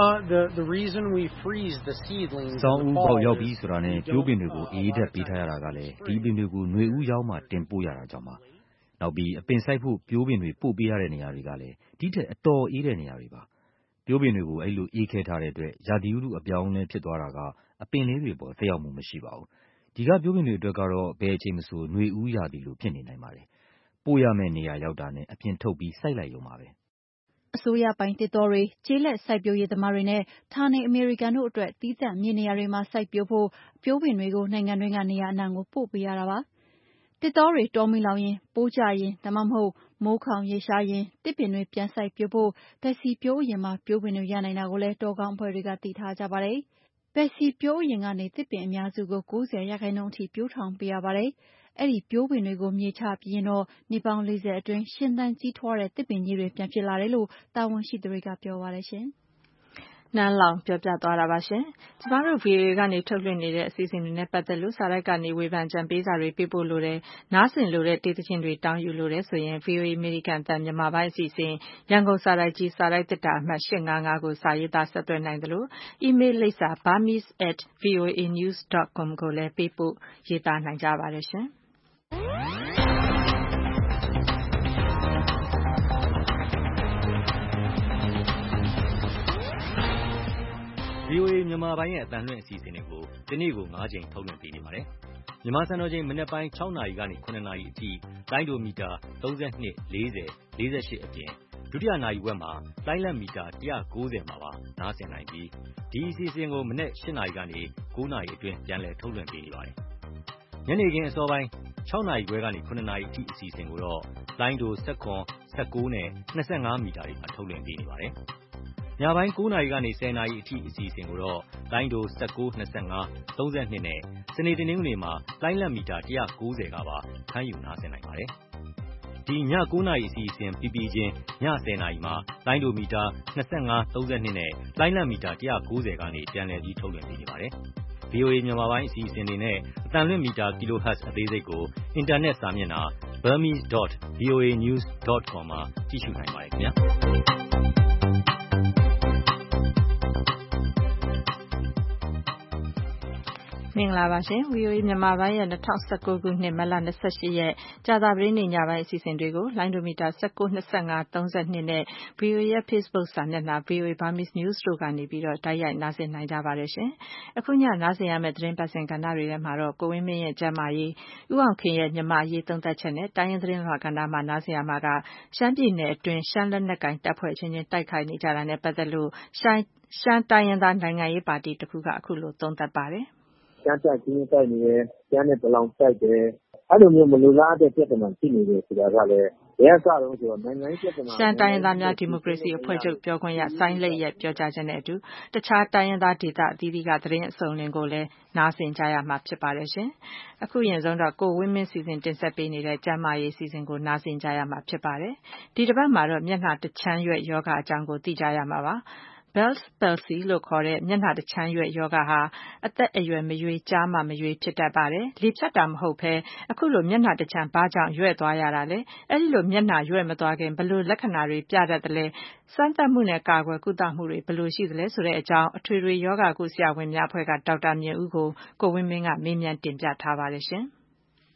The reason we freeze the seedlings ဆောင်းဦးပေါက်ရောက်ပြီဆိုတာနဲ့ကျိုးပင်တွေကိုအေးဓာတ်ပေးထားရတာကလည်းဒီပင်တွေကိုຫນွေဦးရောက်မှတင်ပို့ရတာကြောင့်ပါ။နောက်ပြီးအပင်စိုက်ဖို့ပြိုးပင်တွေပို့ပေးရတဲ့နေရာတွေကလည်းဒီထက်အတော်အေးတဲ့နေရာတွေပါ။ပြိုးပင်တွေကိုအဲ့လိုအေးခဲထားတဲ့အတွက်ရာသီဥတုအပြောင်းအလဲဖြစ်သွားတာကအပင်လေးတွေပေါ်သက်ရောက်မှုမရှိပါဘူး။ဒီကပြိုးပင်တွေအတွက်ကတော့ဘယ်အချိန်မဆိုຫນွေဦးရာသီလိုဖြစ်နေနိုင်ပါတယ်။ပို့ရမယ့်နေရာရောက်တာနဲ့အပြင်ထုတ်ပြီးစိုက်လိုက်ရုံပါပဲ။အစိုးရပိုင်သစ်တောတွေကျေးလက်စိုက်ပျိုးရေးသမားတွေနဲ့ဌာနေအမေရိကန်တို့အတွက်သီးသန့်မြေနေရာတွေမှာစိုက်ပျိုးဖို့ပြိုးပင်တွေကိုနိုင်ငံတွင်းကနေရာအနှံ့ကိုပို့ပေးရတာပါ။သစ်တောတွေတောမီလောင်ရင်ပိုးကျရင်ဒါမှမဟုတ်မိုးခေါင်ရေရှားရင်သစ်ပင်တွေပြန်စိုက်ပျိုးဖို့Betsy ပျိုးဥယျာဉ်မှာပျိုးပင်တွေရနိုင်တာကိုလည်းတောကောင်းအဖွဲ့တွေကသိထားကြပါတယ်။ Betsy ပျိုးဥယျာဉ်ကနေသစ်ပင်အများစုကို90%အထိပျိုးထောင်ပေးရပါတယ်။အဲဒီပျိုးပင်တွေကိုမြေချပြီးရင်တော့နှစ်ပေါင်း40အတွင်းရှင်သန်ကြီးထွားတဲ့သစ်ပင်ကြီးတွေပြန်ဖြစ်လာတယ်လို့တာဝန်ရှိသူတွေကပြောပါတယ်ရှင်။နန်းလောင်ပြောပြသွားတာပါရှင်။ကျမတို့ VOA ကနေထုတ်လွှင့်နေတဲ့အစီအစဉ်တွေနဲ့ပတ်သက်လို့စာတိုက်ကနေဝေဖန်ကြံပေးစာတွေပေးပို့လို့တယ်။နားဆင်လို့တဲ့ဒေသချင်းတွေတောင်းယူလို့တယ်ဆိုရင် VOA အမေရိကန်အသံမြန်မာပိုင်းအစီအစဉ်ရန်ကုန်စာတိုက်ကြီးစာတိုက်သစ်တာအမှတ်855ကိုစာရေးသားဆက်သွယ်နိုင်တယ်လို့အီးမေးလ်လိပ်စာ burmese@voanews.com ကိုလည်းပေးပို့ရေးသားနိုင်ကြပါတယ်ရှင်။ VOA မြန်မာပိုင်းရဲ့အသံလွှင့်အစီအစဉ်တွေကိုဒီနေ့ကို9ချိန်ထုတ်လွှင့်ပေးနေပါတယ်။မြန်မာစံတော်ချိန်မနက်ပိုင်း6နာရီကနေ9နာရီအထိလိုင်းဒိုမီတာ32 40 48အပြင်ဒုတိယနာရီဝက်မှာလိုင်းလက်မီတာ190မှာပါနားဆင်နိုင်ပြီးဒီအစီအစဉ်ကိုမနက်8နာရီကနေ9နာရီအတွင်းပြန်လည်ထုတ်လွှင့်ပေးနေပါတယ်။ညနေခင်းအစောပိုင်း6နာရီခွဲကနေ9နာရီအထိအစီအစဉ်ကိုတော့လိုင်းဒို19 19နဲ့25မီတာတွေမှာထုတ်လွှင့်ပေးနေပါတယ်။ညပိုင်း9နာရီကနေ10နာရီအထိအစီအစဉ်ကိုတော့လိုင်းဒို19 25 32နဲ့စနေတနင်္ဂနွေမှာလိုင်းလက်မီတာ190ကပါဖမ်းယူနားဆင်နိုင်ပါတယ်။ဒီည9 နာရီအစီအစဉ်ပြီးပြီးချင်းည10 နာရီမှာလိုင်းဒိုမီတာ25 32နဲ့လိုင်းလံမီတာ190ကနေပြန်လည်ပြီးထုတ်လွှင့်ပေးနေပါတယ်။ VOA မြန်မာပိုင်းအစီအစဉ်တွေနဲ့အသံလွှင့်မီတာ kilohertz အသေးစိတ်ကိုအင်တာနက်စာမျက်နှာ burmese.voanews.com မှာကြည့်ရှုနိုင်ပါတယ်ခင်ဗျာ။မင်္ဂလာပါရှင်။ VOA မြန်မာပိုင်းရဲ့2019ခုနှစ်မတ်လ28ရက်ကြာသပတေးနေ့ညပိုင်းအစီအစဉ်တွေကိုလိုင်းဒိုမီတာ19 25 32နဲ့ VOA ရဲ့ Facebook စာမျက်နှာ VOA Burmese News တို့ကနေပြီးတော့တိုက်ရိုက်နားဆင်နိုင်ကြပါတယ်ရှင်။အခုညနားဆင်ရမယ့်သတင်းပတ်စဉ်ကဏ္ဍတွေထဲမှာတော့ကိုဝင်းမင်းရဲ့ကျမ်းမာရေး၊ဦးအောင်ခင်ရဲ့မြန်မာရေးသုံးသပ်ချက်နဲ့တိုင်းရင်းသတင်းလွှာကဏ္ဍမှာနားဆင်ရမှာကရှမ်းပြည်နယ်အတွင်းရှမ်းလက်နက်ကိုင်တပ်ဖွဲ့ချင်းတိုက်ခိုက်နေကြတာနဲ့ပတ်သက်လို့ရှမ်းတိုင်းရင်းသားနိုင်ငံရေးပါတီတစ်ခုကအခုလိုသုံးသပ်ပါတယ်။ရှမ်းတပ်ချင်းတိုက်နေတယ်။ရှမ်းနဲ့ပလောင်တိုက်တယ်။အဲ့လိုမျိုးမလိုလားတဲ့ပြဿနာဖြစ်နေတယ်ဆိုတာကလည်းဘယ်ကစတော့ဆိုတော့နိုင်ငံရေးပြဿနာရှမ်းတိုင်းရင်းသားများဒီမိုကရေစီအဖွဲ့ချုပ်ပြောခွင့်ရစိုင်းလိတ်ရဲ့ပြောကြားချက်နဲ့အတူတခြားတိုင်းရင်းသားဒေသအသီးသီးကသတင်းအစုံလင်ကိုလည်းနားဆင်ကြရမှာဖြစ်ပါတယ်ရှင်။အခုရင်ဆုံးတော့ကိုဝင်းမင်းစီစဉ်တင်ဆက်ပေးနေတဲ့ကျမ်းမာရေးစီစဉ်ကိုနားဆင်ကြရမှာဖြစ်ပါတယ်။ဒီတစ်ပတ်မှာတော့မျက်နှာတချမ်းရွက်ယောဂအကြောင်းကိုသိကြရမှာပါ။ Bell's palsy လို့ခေါ်တဲ့မျက်နှာတချမ်းရွက်ယောဂဟာအသက်အရွယ်မရွေးကျားမှမရွေးဖြစ်တတ်ပါတယ်။လေဖြတ်တာမဟုတ်ဘဲအခုလိုမျက်နှာတချမ်းဘာကြောင့်ရွက်သွားရတာလဲ။အဲဒီလိုမျက်နှာရွက်မသွားခင်ဘယ်လိုလက္ခဏာတွေပြတတ်သလဲ။စမ်းသပ်မှုနဲ့ကာကွယ်ကုသမှုတွေဘယ်လိုရှိသလဲဆိုတဲ့အကြောင်းအထွေထွေယောဂကုဆရာဝန်များအဖွဲ့ကဒေါက်တာမြင့်ဦးကိုကိုဝင်းမင်းကမေးမြန်းတင်ပြထားပါတယ်ရှင်။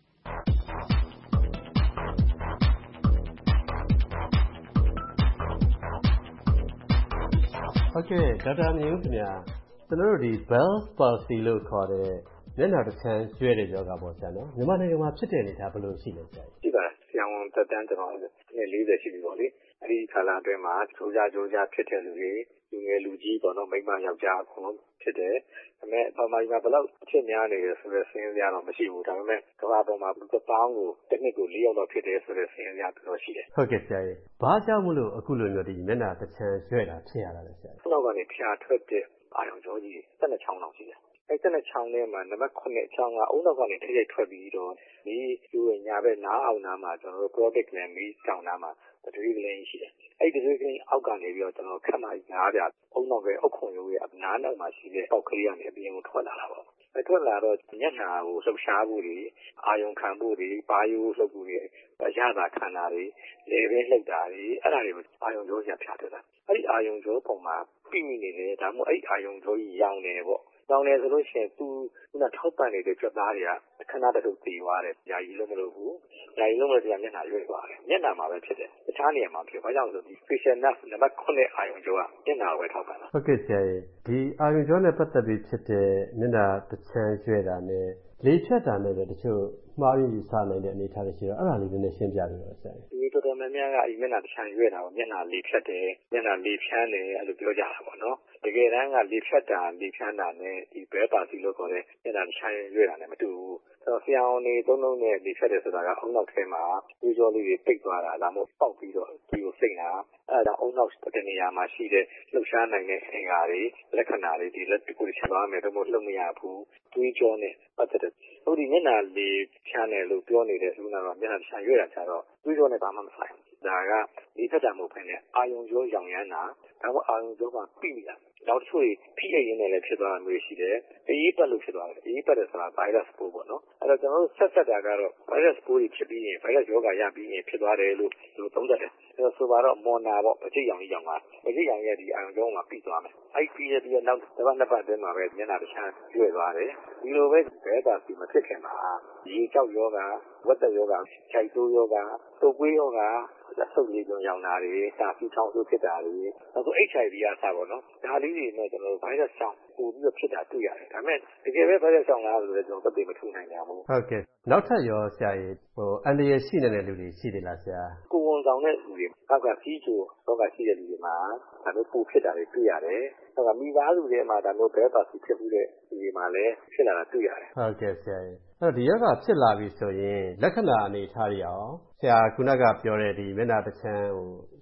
ဟုတ်ကဲ့ဒေါက်တာမြင့်ဦးခင်ဗျာကျွန်တော်တို့ဒီ Bell's palsy လို့ခေါ်တဲ့မျက်နှာတစ်ချမ်းရွှဲတဲ့ယောဂပေါ့ဆရာနော်မြန်မာနိုင်ငံမှာဖြစ်တဲ့အနေအထားဘယ်လိုရှိလဲဆရာရှိပါတယ်ဆရာဝန်သက်တမ်းကျွန်တော်နှစ်40ရှိပြီပေါ့လေအဲ့ဒီကာလအတွင်းမှာကြိုးစားဖြစ်တဲ့လူတွေလူငယ်လူကြီးပေါ့နော်မိန်းမယောက်ျားအကုန်လုံးဖြစ်တယ်ဒါပေမဲ့ဗမာပြည်မှာဘယ်လောက်အဖြစ်များနေတယ်ဆိုတဲ့စဉ်းစားရတော့မရှိဘူးဒါပေမဲ့ကမ္ဘာပေါ်မှာလူတစ်ပေါင်းကိုတစ်နှစ်ကို4ယောက်လောက်ဖြစ်တယ်ဆိုတဲ့စဉ်းစားရတော့ရှိတယ်ဟုတ်ကဲ့ဆရာကြီးဘာကြောင့်မလို့အခုလိုမျိုးဒီမျက်နှာတစ်ချမ်းရွှဲတာဖြစ်ရတာလဲဆရာကြီးနောက်ကနေဖြာထွက်တဲ့အာရုံကြောကြီး12ချောင်းလောက်ရှိတယ်အဲ့12ချောင်းထဲမှာနံပါတ်9ချောင်းကအုံနောက်ကနေထိရိုက်ထွက်ပြီးတော့ဒီလူရဲ့ညာဘက်နားအောင်နားမှာကျွန်တော်တို့ carotid gland မီးတောင်နားမှာတတိယကလေးရှိတယ်အဲ့ဒီတတိယကလေးအောက်ကနေပြီးတော့ကျွန်တော်ခက်မှနားပြအုံနောက်ပဲအုတ်ခုံရိုးရဲ့နားနောက်မှာရှိတဲ့ပေါက်ကလေးကနေအပြင်ကိုထွက်လာတာပေါ့ထွက်လာတော့မျက်နှာကိုလှုပ်ရှားဖို့တွေအာယုံခံဖို့တွေပါယိုးလှုပ်ဖို့တွေအရသာခံတာတွေလေဘဲလှုပ်တာတွေအဲ့ဒါတွေကိုအာယုံကြောကြီးဖြာထွက်တာအဲ့ဒီအာယုံကြောပုံမှာပြိမိနေတယ်ဒါမှမဟုတ်အဲ့အာယုံကြောကြီးရောင်နေပေါ့တောင်းနေဆိုလို့ရှိရင်သူကထောက်ပံ့နေတဲ့ကြွက်သားတွေကခဏတည်းတည်သွားတယ်။ယာယီလုံးမလို့ဘူး။ယာယီလုံးမလို့တရားမျက်နှာရွေ့သွားတယ်။မျက်နှာမှာပဲဖြစ်တယ်။တခြားနေရာမှာဖြစ်။ဘာကြောင့်လဲဆိုဒီ facial nerve နံပါတ်9အာယုံကြောကမျက်နှာကိုပဲထောက်ပံ့တာ။ဟုတ်ကဲ့ဆရာကြီးဒီအာယုံကြောနဲ့ပတ်သက်ပြီးဖြစ်တဲ့မျက်နှာတစ်ချမ်းရွှဲတာနဲ့လေဖြတ်တာနဲ့လည်းတချို့မှားယွင်းယူဆနိုင်တဲ့အနေအထားတွေရှိတော့အဲ့ဒါလေးနည်းနည်းရှင်းပြပေးပါဆရာကြီး။ဒီတော်တော်များများကဒီမျက်နှာတစ်ချမ်းရွှဲတာကိုမျက်နှာလေဖြတ်တယ်။မျက်နှာလေဖြန်းတယ်အဲ့လိုပြောကြတာပေါ့နော်။တကယ်တမ်းကလေဖြတ်တာလေဖြန်းတာနဲ့ဒီ Bell's palsy လို့ခေါ်တဲ့မျက်နှာတစ်ချမ်းရွှဲတာနဲ့မတူဘူး။ဆရာဝန်တွေသုံးလုံးနဲ့လေဖြတ်တယ်ဆိုတာကအုံနောက်ထဲမှာဒီကြောလေးတွေပိတ်သွားတာဒါမှမဟုတ်ပေါက်ပြီးတော့ဒီကိုစိမ့်တာအဲ့ဒါအုံနောက်တစ်နေရာမှာရှိတဲ့လှုပ်ရှားနိုင်တဲ့အင်္ဂါတွေလက္ခဏာတွေဒီလက်ကိုချသွားမယ်တော့မလှုပ်မရဘူးတွေးကြောနဲ့ပတ်သက်တယ်ဟိုဒီမျက်နှာလေဖြန်းတယ်လို့ပြောနေတဲ့လူနာတော့မျက်နှာဖြန်းရွက်တာကြတော့တွေးကြောနဲ့ဘာမှမဆိုင်ဘူးဒါကဒီဖက်တာမဟုတ်ဘဲနဲ့အာယုံကြောရောင်ရမ်းတာဒါမှအာယုံကြောကပြိနေတာနောက်တစ်ချို့ဖိအိတ်ရင်းနဲ့လည်းဖြစ်သွားတာမျိုးရှိတယ်။အေးပတ်လို့ဖြစ်သွားတယ်။အေးပတ်တယ်ဆိုတာ virus ပိုးပေါ့နော်။အဲ့တော့ကျွန်တော်တို့ဆက်တာကတော့ virus ပိုးတွေဖြစ်ပြီးရင် virus ရောဂါရပြီးရင်ဖြစ်သွားတယ်လို့သုံးသပ်တယ်။အဲ့တော့ဆိုပါတော့မော်နာပေါ့ပကြိတ်ရောင်ကြီးရောင်ကပကြိတ်ရောင်ရဲ့ဒီအာရုံကြောမှာပြီးသွားမယ်။အဲ့ပြီးရနောက်တစ်ပတ်နှစ်ပတ်အတွင်းမှာပဲမျက်နှာတစ်ချမ်းရွေ့သွားတယ်။ဒီလိုပဲဘဲတာစီမဖြစ်ခင်မှာရေကြောက်ယောဂဝက်သက်ယောဂခြိုက်တိုးယောဂတုပ်ကွေးယောဂအဆုတ်လေးကြောင်ရောင်တာတွေစာဖီချောင်းဆိုးဖြစ်တာတွေနောက်ဆုံး HIV ကစပေါ့နော်ဒါလေးတွေနဲ့ကျွန်တော်တို့ virus ကြောင့်ပို့ပြီးတော့ဖြစ်တာတွေ့ရတယ်ဒါပေမဲ့တကယ်ပဲ virus ကြောင့်လားဆိုတော့ကျွန်တော်သက်သေမထူနိုင်ကြဘူးဟုတ်ကဲ့နောက်ထပ်ရောဆရာကြီးအန္တရာယ်ရှိနေတဲ့လူတွေရှိတယ်လားဆရာကိုဝန်ဆောင်တဲ့လူတွေကောက်ကစီးချိုလောကရှိတဲ့လူတွေမှာဒါမျိုးပို့ဖြစ်တာတွေတွေ့ရတယ်ဟိုကမိသားစုတွေမှာဒါမျိုးဘဲပါစီဖြစ်ပြီးတဲ့လူတွေမှာလည်းဖြစ်လာတာတွေ့ရတယ်ဟုတ်ကဲ့ဆရာကြီးအဲ့တော့ဒီယောဂဖြစ်လာပြီဆိုရင်လက္ခဏာအနေအထားတွေအောင်ဆရာခုနကပြောတဲ့ဒီမျက်နှာတစ်ချမ်း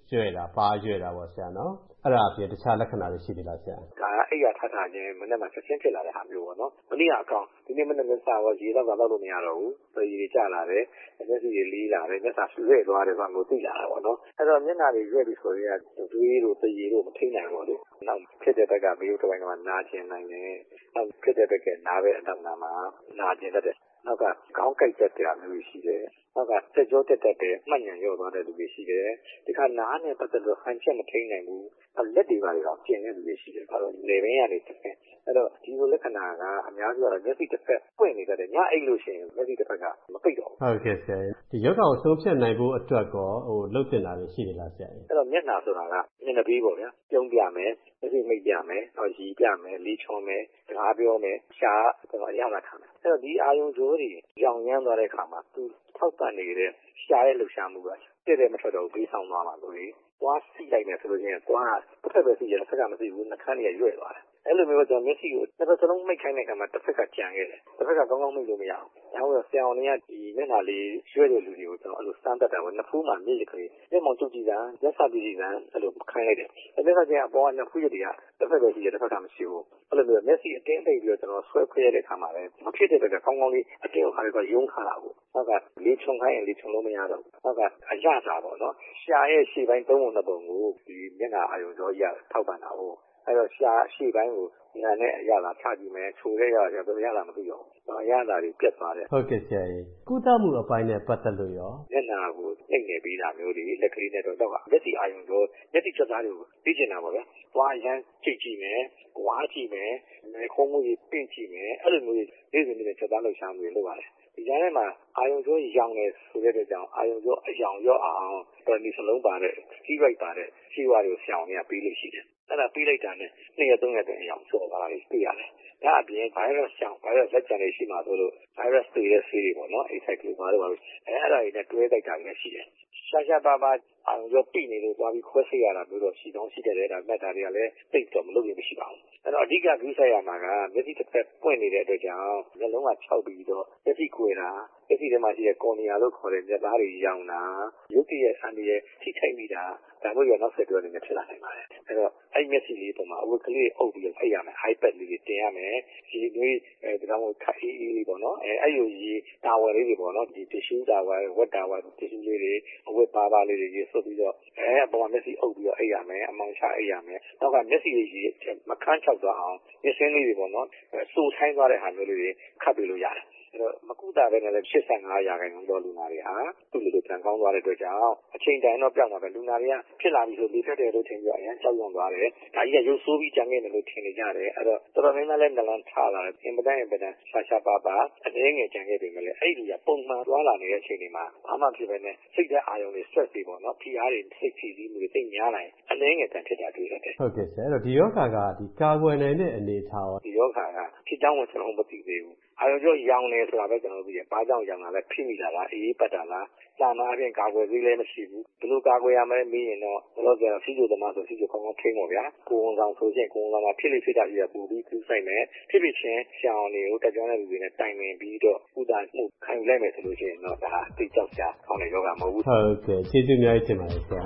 ကျွဲတာပါးကျွဲတာပေါ့ဆရာနော်အဲ့ဒါအပြင်တခြားလက္ခဏာတွေရှိသေးလားဆရာဒါအိယာထထချင်းမနေ့မှချက်ချင်းဖြစ်လာတဲ့ဟာမျိုးပေါ့နော်မနေ့ကအကောင်ဒီနေ့မနေ့လက်စားတော့ရေတော့ကတော့လို့မရတော့ဘူးရေတွေကျလာတယ်မျက်စိတွေလေးလာတယ်မျက်စာဆွဲသွားတယ်ဆိုတာမျိုးသိလာတာပေါ့နော်အဲ့တော့မျက်နှာတွေရွက်ပြီးဆိုရင်သွေးတို့တရေတို့မထိနိုင်ဘူးလေနောက်ဖြစ်တဲ့ဘက်ကမေးတို့တိုင်းကနာကျင်နိုင်တယ်နောက်ဖြစ်တဲ့ဘက်ကနားပဲအနောက်နားမှာနာကျင်တတ်တယ်နောက်ကခေါင်းကိုက်တတ်တဲ့မျိုးရှိတယ်နောက်ကတက်ကြောတက်တဲ့မှတ်ဉာဏ်ရော့သွားတဲ့လူတွေရှိတယ်ဒီခါနားနဲ့ပတ်သက်လို့ဟန်ချက်မထိနိုင်ဘူးလက်တွေပါတော့ကျင်တဲ့လူတွေရှိတယ်ဘာလို့လေဘင်းရတယ်တစ်ဖက်အဲ့တော့ဒီလိုလက္ခဏာကအများစုကတော့မျက်စိတစ်ဖက်ပွင့်နေတတ်တယ်ညအိတ်လို့ရှိရင်မျက်စိတစ်ဖက်ကမပိတ်တော့ဘူးဟုတ်ကဲ့ဆရာဒီယောဂကိုဆုံးဖြတ်နိုင်ဖို့အတွက်ကောလှုပ်တင်တာတွေရှိနေလားဆရာအဲ့တော့မျက်နှာဆိုတာကမျက်နှာပေးပေါ့ဗျာပြုံးပြမယ်မျက်စိမိတ်ပြမယ်ရီပြမယ်လေးချောမယ်စကားပြောမယ်ရှားတော့ရမှာထားမယ်အဲ့တော့ဒီအာယုံကြိုးတွေရောင်ရမ်းသွားတဲ့အခါမှာသူထောက်ပံ့နေတဲ့ရှားတဲ့လှုပ်ရှားမှုကတဲ့တဲ့မထွက်တော့ပြီးဆောင်သွားမှာလို့လေသွားစီလိုက်မယ်ဆိုလို့ရှိရင်သွားတစ်ဖက်ပဲစီရတယ်တစ်ဖက်ကမစီဘူးနှာခမ်းတွေကရွေ့သွားတယ်အဲ့လိုမျိုးကျွန်တော်မျက်စိကိုတစ်ဖက်စလုံးမိတ်ခိုင်းတဲ့အခါမှာတစ်ဖက်ကကြံခဲ့တယ်တစ်ဖက်ကကောင်းကောင်းမိတ်လို့မရအောင်ဒါကြောင့်ဆရာအောင်တွေကဒီမျက်နှာလေးရွေ့တဲ့လူတွေကိုကျွန်တော်အဲ့လိုစမ်းတတ်တာပေါ့နှစ်ဖူးမှမြည်ရခရီးမျက်မှောင်ကျုပ်ကြည့်တာရက်စာကြည့်တာအဲ့လိုခိုင်းလိုက်တယ်အဲ့ဒါကကျအပေါ်ကနှစ်ဖူးရတွေကတစ်ဖက်ပဲရှိတယ်တစ်ဖက်ကမရှိဘူးအဲ့လိုမျိုးမျက်စိအတင်းပိတ်ပြီးတော့ကျွန်တော်ဆွဲခွဲရတဲ့အခါမှာလည်းမဖြစ်တဲ့ဘက်ကကောင်းကောင်းလေးအတင်းခါတော့ယုံခါတာကိုနောက်ကလေးချုံခိုင်းရင်လေးချုံလို့မရတော့ဘူးနောက်ကအရသာပေါ့နော်ရှားရဲ့ရှေ့ပိုင်း3ပုံ2ပုံကိုဒီမျက်နှာအာရုံကြောကြီးထောက်ပံ့တာဟုတ်အဲ့တော့ရှားရှေ့ပိုင်းကိုညာနဲ့အရသာချကြည့်မယ်ခြုံတဲ့ရတာတော့ရတာမသိတော့ဘူးအရသာတွေပြတ်သွားတယ်ဟုတ်ကဲ့ဆရာကြီးကုသမှုအပိုင်းနဲ့ပတ်သက်လို့ရောမျက်နှာကိုနှိမ့်နေပြီးတာမျိုးတွေလက်ကလေးနဲ့တော့မျက်စိအာရုံကြောမျက်စိချက်သားတွေကိုသိကျင်တာပေါ့ဗျာသွားရမ်းကြည့်ကြည့်မယ်ဝါးကြည့်မယ်ခုံးမှုကြီးပင့်ကြည့်မယ်အဲ့လိုမျိုးနေ့စဉ်နေ့ချက်သားလှုပ်ရှားမှုတွေလုပ်ရတယ်ဒီကြားထဲမှာအာယုံကြောရောင်နေဆိုတဲ့အတွက်ကြောင့်အာယုံကြောအယောင်ရော့အောင်တော်ဒီစလုံးပါတဲ့စီးရိုက်ပါတဲ့စီးဝါးတွေကိုဆရာအောင်ကပေးလို့ရှိတယ်အဲ့ဒါပေးလိုက်တာနဲ့2ရက်3ရက်တည်းအယောင်ဆော့သွားတာတွေသိရတယ်ဒါအပြင် virus ကြောင့် virus လက်ကျန်နေရှိမှဆိုလို့ virus တွေရဲ့ဆေးတွေပေါ့နော် acyclovir တို့ပါလို့အဲ့ဒါတွေနဲ့တွဲတိုက်တာလည်းရှိတယ်ရှားရှားပါပါအာရုံကြောပြိနေလို့သွားပြီးခွဲစိတ်ရတာမျိုးတော့ရှိတော့ရှိတယ်ဒါမှတ်တာတွေကလည်းသိတော့မလုပ်ရမရှိပါဘူးအဲ့တော့အဓိကဂရုစိုက်ရမှာကမျက်စိတစ်ဖက်ပွင့်နေတဲ့အတွက်ကြောင့်မျက်လုံးကခြောက်ပြီးတော့မျက်စိကွယ်တာမျက်စိထဲမှာရှိတဲ့ကော်နီယာလို့ခေါ်တဲ့မျက်သားတွေရောင်တာရုပ်တရက်အန်ဒီရဲ့ထိထိုက်မိတာဒါမျိုးရနောက်ဆက်တွဲနေနေဖြစ်လာနိုင်ပါတယ်အဲ့တော့အဲ့မျက်စိလေးပေါ်မှာအဝတ်ကလေးအုပ်ပြီးတော့ဖိတ်ရမယ် iPad လေးတွေတင်ရမယ်ဒီမျိုးဒါမှမဟုတ်ခက်အေးအေးလေးပေါ့နော်အဲ့လိုကြီးတာဝယ်လေးတွေပေါ့နော်ဒီ tissue တာဝယ်ဝက်တာဝယ် tissue လေးတွေအဝတ်ပါပါလေးတွေရေးဆွပြီးတော့အပေါ်မှာမျက်စိအုပ်ပြီးတော့အိပ်ရမယ်အမောင်ချအိပ်ရမယ်နောက်ကမျက်စိလေးကြီးမခန်းချောက်သွားအောင်မျက်စင်းလေးတွေပေါ့နော်စိုးထိုင်းသွားတဲ့ဟာမျိုးလေးတွေခတ်ပြီးလို့ရတယ်အဲ့တော့မကုသပဲနဲ့လည်း85%သောလူနာတွေဟာသူ့လိုပြန်ကောင်းသွားတဲ့အတွက်ကြောင့်အချိန်တိုင်းတော့ပြောင်းသွားတယ်လူနာတွေကဖြစ်လာပြီဆိုပြီးဖက်တယ်လို့ထင်ပြီးအရင်ကြောက်ရွံ့သွားတယ်ဒါကြီးကရုပ်ဆိုးပြီးကြံခဲ့တယ်လို့ထင်နေကြတယ်အဲ့တော့တော်တော်များများလည်းနလန်ထလာတယ်အင်ပဒန်ရှာရှာပါပါအနည်းငယ်ကြံခဲ့ပြီမလဲအဲ့ဒီကပုံမှန်သွားလာနေတဲ့အချိန်တွေမှာဘာမှဖြစ်ပဲနဲ့စိတ်ဓာတ်အာရုံတွေ stress တွေပေါ့နော်ဖိအားတွေစိတ်ဖိစီးမှုတွေသိများလာရင်အနည်းငယ်တန်ဖြစ်တာတွေ့ရတယ်ဟုတ်ကဲ့ဆရာအဲ့တော့ဒီယောဂကဒီကာကွယ်နိုင်တဲ့အနေအထားရောဒီယောဂကဖြစ်ကြောင်းကိုကျွန်တော်မသိသေးဘူးအာရုံကြောရောင်နေဆိုတာပဲကျွန်တော်သိတယ်ဘာကြောင့်ရောင်တာလဲဖိမိတာလားအေးပတ်တာလားစာနာအပြင်ကာကွယ်သေးလည်းမရှိဘူးဘယ်လိုကာကွယ်ရမလဲမေးရင်တော့ဘယ်လိုပြောဖီဇိုသမားဆိုဖီဇိုကောင်းကောင်းထိန်းပါဗျာကိုဝန်ဆောင်ဆိုရင်ကိုဝန်ဆောင်မှာဖြစ်လိဖြစ်တာကြီးကပူပြီးကူးဆိုင်မယ်ဖြစ်ဖြစ်ချင်းရှောင်းနေကိုတက်ကြွတဲ့လူတွေနဲ့တိုင်ပင်ပြီးတော့ဥဒမှုခံယူလိုက်မယ်ဆိုလို့ရှိရင်တော့ဒါသိကြောက်စရာကောင်းတဲ့ယောဂမဟုတ်ဘူးဟုတ်ကဲ့ကျေးဇူးအများကြီးတင်ပါတယ်ဆရာ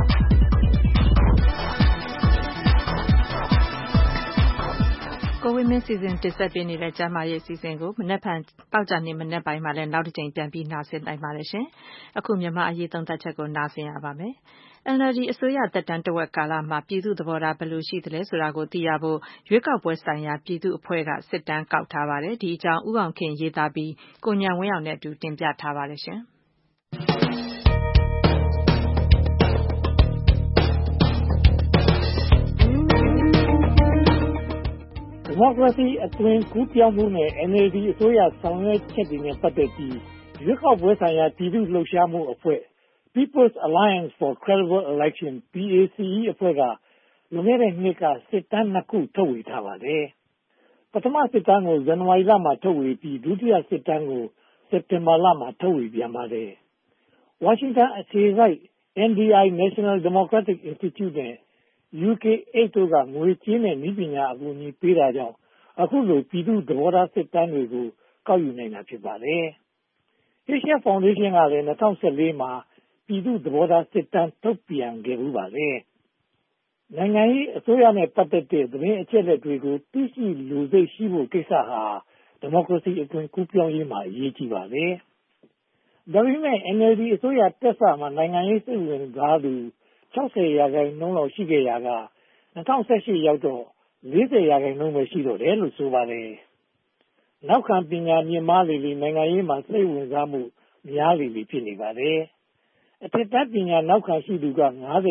ကိုဝင်းမင်းစီစဉ်တင်ဆက်ပေးနေတဲ့ကျန်းမာရေးအစီအစဉ်ကိုမနက်ဖြန်ပေါက်ကြနေမနက်ပိုင်းမှာလည်းနောက်တစ်ကြိမ်ပြန်ပြီးနားဆင်နိုင်ပါတယ်ရှင်။အခုမြန်မာအရေးသုံးသပ်ချက်ကိုနားဆင်ရပါမယ်။ NLD အစိုးရသက်တမ်းတစ်ဝက်ကာလမှာပြည်သူ့သဘောထားဘယ်လိုရှိသလဲဆိုတာကိုသိရဖို့ရွေးကောက်ပွဲဆိုင်ရာပြည်သူ့အဖွဲ့ကစစ်တမ်းကောက်ထားပါတယ်။ဒီအကြောင်းဦးအောင်ခင်ရေးသားပြီးကိုဉာဏ်ဝင်းအောင်နဲ့အတူတင်ပြထားပါတယ်ရှင်။ဒီမိုကရေစီအသွင်ကူးပြောင်းမှုနဲ့ NLD အစိုးရဆောင်ရွက်ချက်တွေနဲ့ပတ်သက်ပြီးရွေးကောက်ပွဲဆိုင်ရာပြည်သူ့လှုပ်ရှားမှုအဖွဲ့ People's Alliance for Credible Election PACE အဖွဲ့ကလွန်ခဲ့တဲ့နှစ်ကစစ်တမ်း2ခုထုတ်ဝေထားပါတယ်။ပထမစစ်တမ်းကိုဇန်နဝါရီလမှာထုတ်ဝေပြီးဒုတိယစစ်တမ်းကိုစက်တင်ဘာလမှာထုတ်ဝေပြန်ပါတယ်။ဝါရှင်တန်အခြေစိုက် NDI National Democratic Institute နဲ့UK8 တို့ကငွေကြေးနဲ့နည်းပညာအကူအညီပေးတာကြောင့်အခုလိုပြည်သူ့သဘောထားစစ်တမ်းတွေကိုကောက်ယူနိုင်တာဖြစ်ပါတယ်။ Asia Foundation ကလည်း2014မှာပပြည်သူ့သဘောထားစစ်တမ်းထုတ်ပြန်ခဲ့ဦးပါတယ်။နိုင်ငံရေးအစိုးရနဲ့ပတ်သက်တဲ့သတင်းအချက်အလက်တွေကိုသိရှိလူစိတ်ရှိဖို့ကိစ္စဟာဒီမိုကရေစီအသွင်ကူးပြောင်းရေးမှာအရေးကြီးပါတယ်။ဒါပေမဲ့ NLD အစိုးရတက်စမှာနိုင်ငံရေးစိတ်ဝင်စားသူ60%လောက်ရှိခဲ့ရာက2018ရောက်တော့40%ပဲရှိတော့တယ်လို့ဆိုပါတယ်။နောက်ခံပညာမြင့်မားလေလေနိုင်ငံရေးမှာစိတ်ဝင်စားမှုများလေလေဖြစ်နေပါတယ်။အထက်တန်းပညာနောက်ခံရှိသူက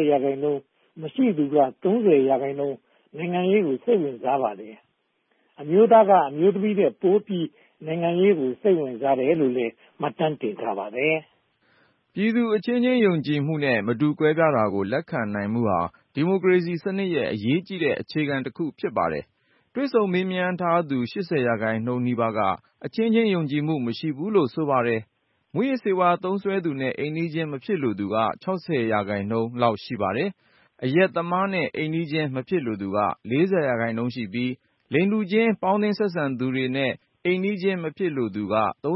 50%မရှိသူက30%နိုင်ငံရေးကိုစိတ်ဝင်စားပါတယ်။အမျိုးသားကအမျိုးသမီးတွေပိုပြီးနိုင်ငံရေးကိုစိတ်ဝင်စားတယ်လို့လည်းမှတ်တမ်းတင်ထားပါတယ်။ပြည်သူအချင်းချင်းယုံကြည်မှုနဲ့မတူကွဲပြားတာကိုလက်ခံနိုင်မှုဟာဒီမိုကရေစီစနစ်ရဲ့အရေးကြီးတဲ့အခြေခံတစ်ခုဖြစ်ပါတယ်။တွေ့ဆုံမေးမြန်းထားသူ80%နီးပါးကအချင်းချင်းယုံကြည်မှုမရှိဘူးလို့ဆိုပါတယ်။မူးယစ်ဆေးဝါးသုံးစွဲသူနဲ့အိမ်နီးချင်းမဖြစ်လိုသူက60%လောက်ရှိပါတယ်။အရက်သမားနဲ့အိမ်နီးချင်းမဖြစ်လိုသူက40%ရှိပြီးလိင်တူချင်းပေါင်းသင်းဆက်ဆံသူတွေနဲ့အိမ်နီးချင်းမဖြစ်လိုသူက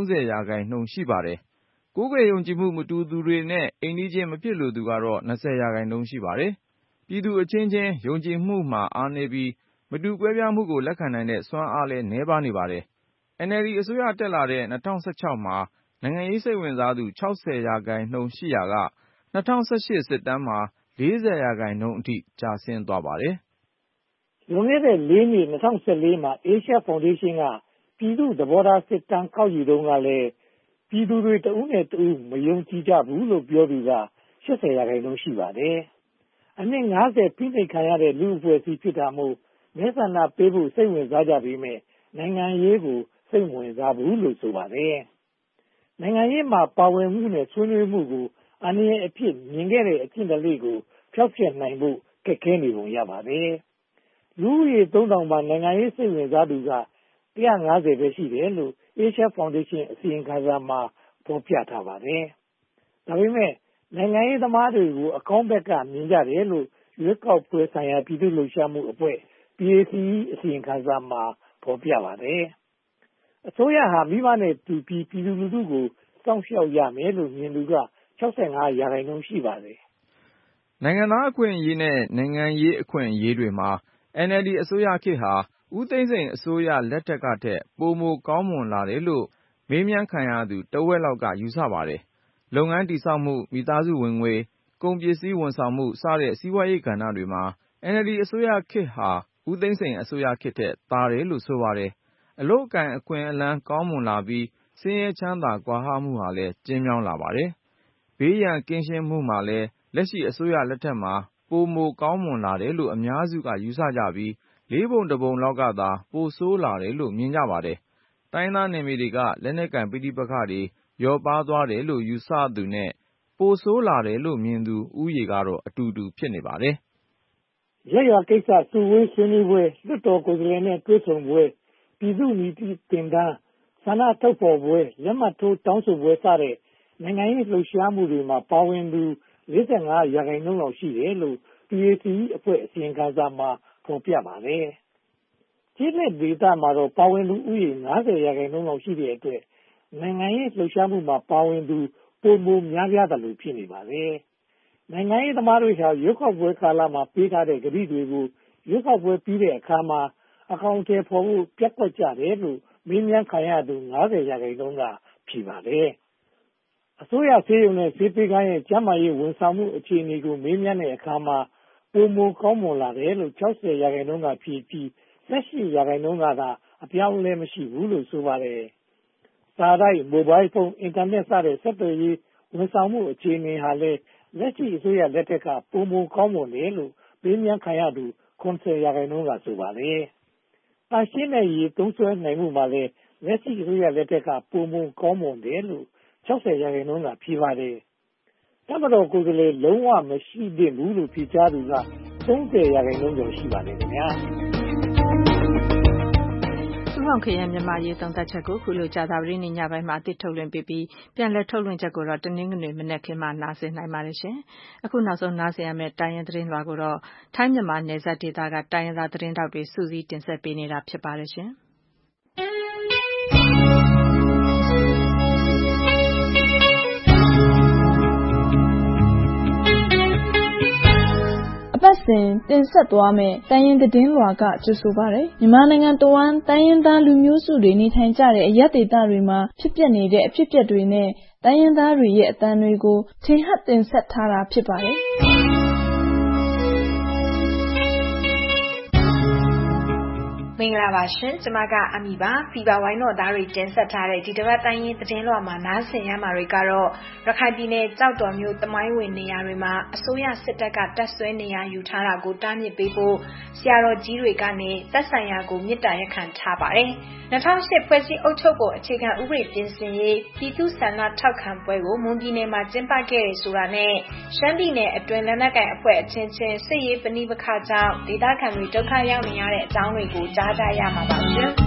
30%ရှိပါတယ်။ကိုယ်ွယ်ယုံကြည်မှုမတူသူတွေနဲ့အိမ်နီးချင်းမဖြစ်လိုသူကတော့20%ရှိပါတယ်။ပြည်သူအချင်းချင်းယုံကြည်မှုမှာအားနည်းပြီးမတူကွဲပြားမှုကိုလက်ခံနိုင်တဲ့စွမ်းအားလည်းနည်းပါးနေပါတယ်။ NLD အစိုးရတက်လာတဲ့2016မှာနိုင်ငံရေးစိတ်ဝင်စားသူ60%ရှိရာက2018စစ်တမ်းမှာ40%အထိကျဆင်းသွားပါတယ်။လွန်ခဲ့တဲ့4နှစ်2014မှာ Asia Foundation ကပြည်သူ့သဘောထားစစ်တမ်းကောက်ယူတုန်းကလည်းပြည်သူတွေတဦးနဲ့တဦးမယုံကြည်ကြဘူးလို့ပြောသူက80%ရှိပါတယ်။အနှစ်50ဖိနှိပ်ခံရတဲ့လူအဖွဲ့အစည်းဖြစ်တာမို့မဲဆန္ဒပေးဖို့စိတ်ဝင်စားကြပေမဲ့နိုင်ငံရေးကိုစိတ်ဝင်စားဘူးလို့ဆိုပါတယ်။နိုင်ငံရေးမှာပါဝင်မှုနဲ့ဆွေးနွေးမှုကိုအနည်းအဖြစ်မြင်ခဲ့တဲ့အကျင့်ဓလေ့ကိုဖျောက်ဖျက်နိုင်ဖို့ခက်ခဲနေပုံရပါတယ်။လူဦးရေ3000မှာနိုင်ငံရေးစိတ်ဝင်စားသူက150ပဲရှိတယ်လို့ Asia Foundation အစီရင်ခံစာမှာဖော်ပြထားပါတယ်။ဒါပေမဲ့နိုင်ငံရေးသမားတွေကိုအကောင်းဘက်ကမြင်ကြတယ်လို့ရွေးကောက်ပွဲဆိုင်ရာပြည်သူ့လှုပ်ရှားမှုအဖွဲ့ PACE အစီရင်ခံစာမှာဖော်ပြပါတယ်။အစိုးရဟာမိဘနဲ့တူပြီးပြည်သူလူထုကိုစောင့်ရှောက်ရမယ်လို့မြင်သူက65%ရှိပါတယ်။နိုင်ငံသားအခွင့်အရေးနဲ့နိုင်ငံရေးအခွင့်အရေးတွေမှာ NLD အစိုးရခေတ်ဟာဦးသိန်းစိန်အစိုးရလက်ထက်ကထက်ပိုမိုကောင်းမွန်လာတယ်လို့မေးမြန်းခံရသူတဝက်လောက်ကယူဆပါတယ်။လုပ်ငန်းတည်ဆောက်မှုမိသားစုဝင်ငွေကုန်ပစ္စည်းဝန်ဆောင်မှုစတဲ့စီးပွားရေးကဏ္ဍတွေမှာ NLD အစိုးရခေတ်ဟာဦးသိန်းစိန်အစိုးရခေတ်ထက်သာတယ်လို့ဆိုပါတယ်။အလို့အကိုင်အခွင့်အလမ်းကောင်းမွန်လာပြီးဆင်းရဲချမ်းသာကွာဟမှုဟာလည်းကျဉ်းမြောင်းလာပါတယ်။ဘေးရန်ကင်းရှင်းမှုမှာလည်းလက်ရှိအစိုးရလက်ထက်မှာပိုမိုကောင်းမွန်လာတယ်လို့အများစုကယူဆကြပြီး4 ပုံ 1 ပုံလောက်ကသာပိုဆိုးလာတယ်လို့မြင်ကြပါတယ်။တိုင်းသားနယ်မြေတွေကလက်နက်ကိုင်ပဋိပက္ခတွေလျော့ပါးသွားတယ်လို့ယူဆသူနဲ့ပိုဆိုးလာတယ်လို့မြင်သူဦးရေကတော့အတူတူဖြစ်နေပါတယ်။ရပ်ရွာကိစ္စစုဝေးဆွေးနွေးပွဲလွှတ်တော်ကိုယ်စားလှယ်နဲ့တွေ့ဆုံပွဲပြည်သူ့နီတိတင်ဒန်းဆန္ဒထုတ်ဖော်ပွဲလက်မှတ်ထိုးတောင်းဆိုပွဲစတဲ့နိုင်ငံရေးလှုပ်ရှားမှုတွေမှာပါဝင်သူ45%လောက်ရှိတယ်လို့ PACE အဖွဲ့အစီရင်ခံစာမှာဖော်ပြပါတယ်။ကျေးလက်ဒေသမှာတော့ပါဝင်သူဦးရေ50%လောက်ရှိတဲ့အတွက်နိုင်ငံရေးလှုပ်ရှားမှုမှာပါဝင်သူပိုမိုများပြားတယ်လို့ဖြစ်နေပါတယ်။နိုင်ငံရေးသမားတွေဟာရွေးကောက်ပွဲကာလမှာပေးထားတဲ့ကတိတွေကိုရွေးကောက်ပွဲပြီးတဲ့အခါမှာအကောင့်ထဲပေါ်ဖို့ပြတ်ကွက်ကြတယ်လို့မေးမြန်းခံရသူ50%ကဖြေပါတယ်။အစိုးရဆေးရုံနဲ့ဆေးပေးကမ်းရဲ့ကျန်းမာရေးဝန်ဆောင်မှုအခြေအနေကိုမေးမြန်းတဲ့အခါမှာပိုမိုကောင်းမွန်လာတယ်လို့60%ကဖြေပြီး18%ကသာအပြောင်းအလဲမရှိဘူးလို့ဆိုပါတယ်။စာတိုက်မိုဘိုင်းဖုန်းအင်တာနက်စတဲ့ဆက်သွယ်ရေးဝန်ဆောင်မှုအခြေအနေဟာလည်းလက်ရှိအစိုးရလက်ထက်ကပိုမိုကောင်းမွန်တယ်လို့မေးမြန်းခံရသူ90%ကဆိုပါတယ်။တာရှင်းတဲ့ရေသုံးစွဲနိုင်မှုမှာလည်းလက်ရှိအစိုးရလက်ထက်ကပိုမိုကောင်းမွန်တယ်လို့60%ကဖြေပါတယ်။တပ်မတော်ကိုယ်စားလှယ်လုံးဝမရှိသင့်ဘူးလို့ဖြေကြားသူက30%ကျော်ရှိပါတယ်ခင်ဗျာ။ဦးအောင်ခင်ရဲ့မြန်မာရေးသုံးသပ်ချက်ကိုခုလိုကြာသပတေးနေ့ညပိုင်းမှာအသစ်ထုတ်လွှင့်ပေးပြီးပြန်လည်ထုတ်လွှင့်ချက်ကိုတော့တနင်္ဂနွေမနက်ခင်းမှာနားဆင်နိုင်ပါတယ်ရှင်။အခုနောက်ဆုံးနားဆင်ရမယ့်တိုင်းရင်းသတင်းလွှာကိုတော့ထိုင်းမြန်မာနယ်စပ်ဒေသကတိုင်းရင်းသားသတင်းတောက်တွေစုစည်းတင်ဆက်ပေးနေတာဖြစ်ပါတယ်ရှင်။စဉ်တင်ဆက်သွားမယ့်တိုင်းရင်းသတင်းလွှာကကြိုဆိုပါတယ်။မြန်မာနိုင်ငံတဝန်းတိုင်းရင်းသားလူမျိုးစုတွေနေထိုင်ကြတဲ့အရပ်ဒေသတွေမှာဖြစ်ပျက်နေတဲ့အဖြစ်အပျက်တွေနဲ့တိုင်းရင်းသားတွေရဲ့အသံတွေကိုထင်ဟပ်တင်ဆက်ထားတာဖြစ်ပါတယ်။မင်္ဂလာပါရှင်ကျမကအမီပါဖီဘာဝိုင်းတော်သားတွေတင်ဆက်ထားတဲ့ဒီတစ်ပတ်တိုင်းရင်းသတင်းလွှာမှာနားဆင်ရမှာတွေကတော့ရခိုင်ပြည်နယ်ကြောက်တော်မြို့တမိုင်းဝင်နေရာတွေမှာအစိုးရစစ်တပ်ကတပ်ဆွဲနေရာယူထားတာကိုတားမြစ်ပေးဖို့ဆရာတော်ကြီးတွေကနေတပ်ဆိုင်ရာကိုမြစ်တာရက်ခံထားပါတယ်2008ဖွဲ့စည်းအုပ်ချုပ်ပုံအခြေခံဥပဒေပြင်ဆင်ရေးပြည်သူ့ဆန္ဒထောက်ခံပွဲကိုမွန်ပြည်နယ်မှာကျင်းပခဲ့ရဆိုတာနဲ့ရှမ်းပြည်နယ်အတွင်းလက်နက်ကိုင်အဖွဲ့အချင်းချင်းစစ်ရေးပဋိပက္ခကြောင့်ဒေသခံတွေဒုက္ခရောက်နေရတဲ့အကြောင်းတွေကိုကြားကြရမှာပါရှင်။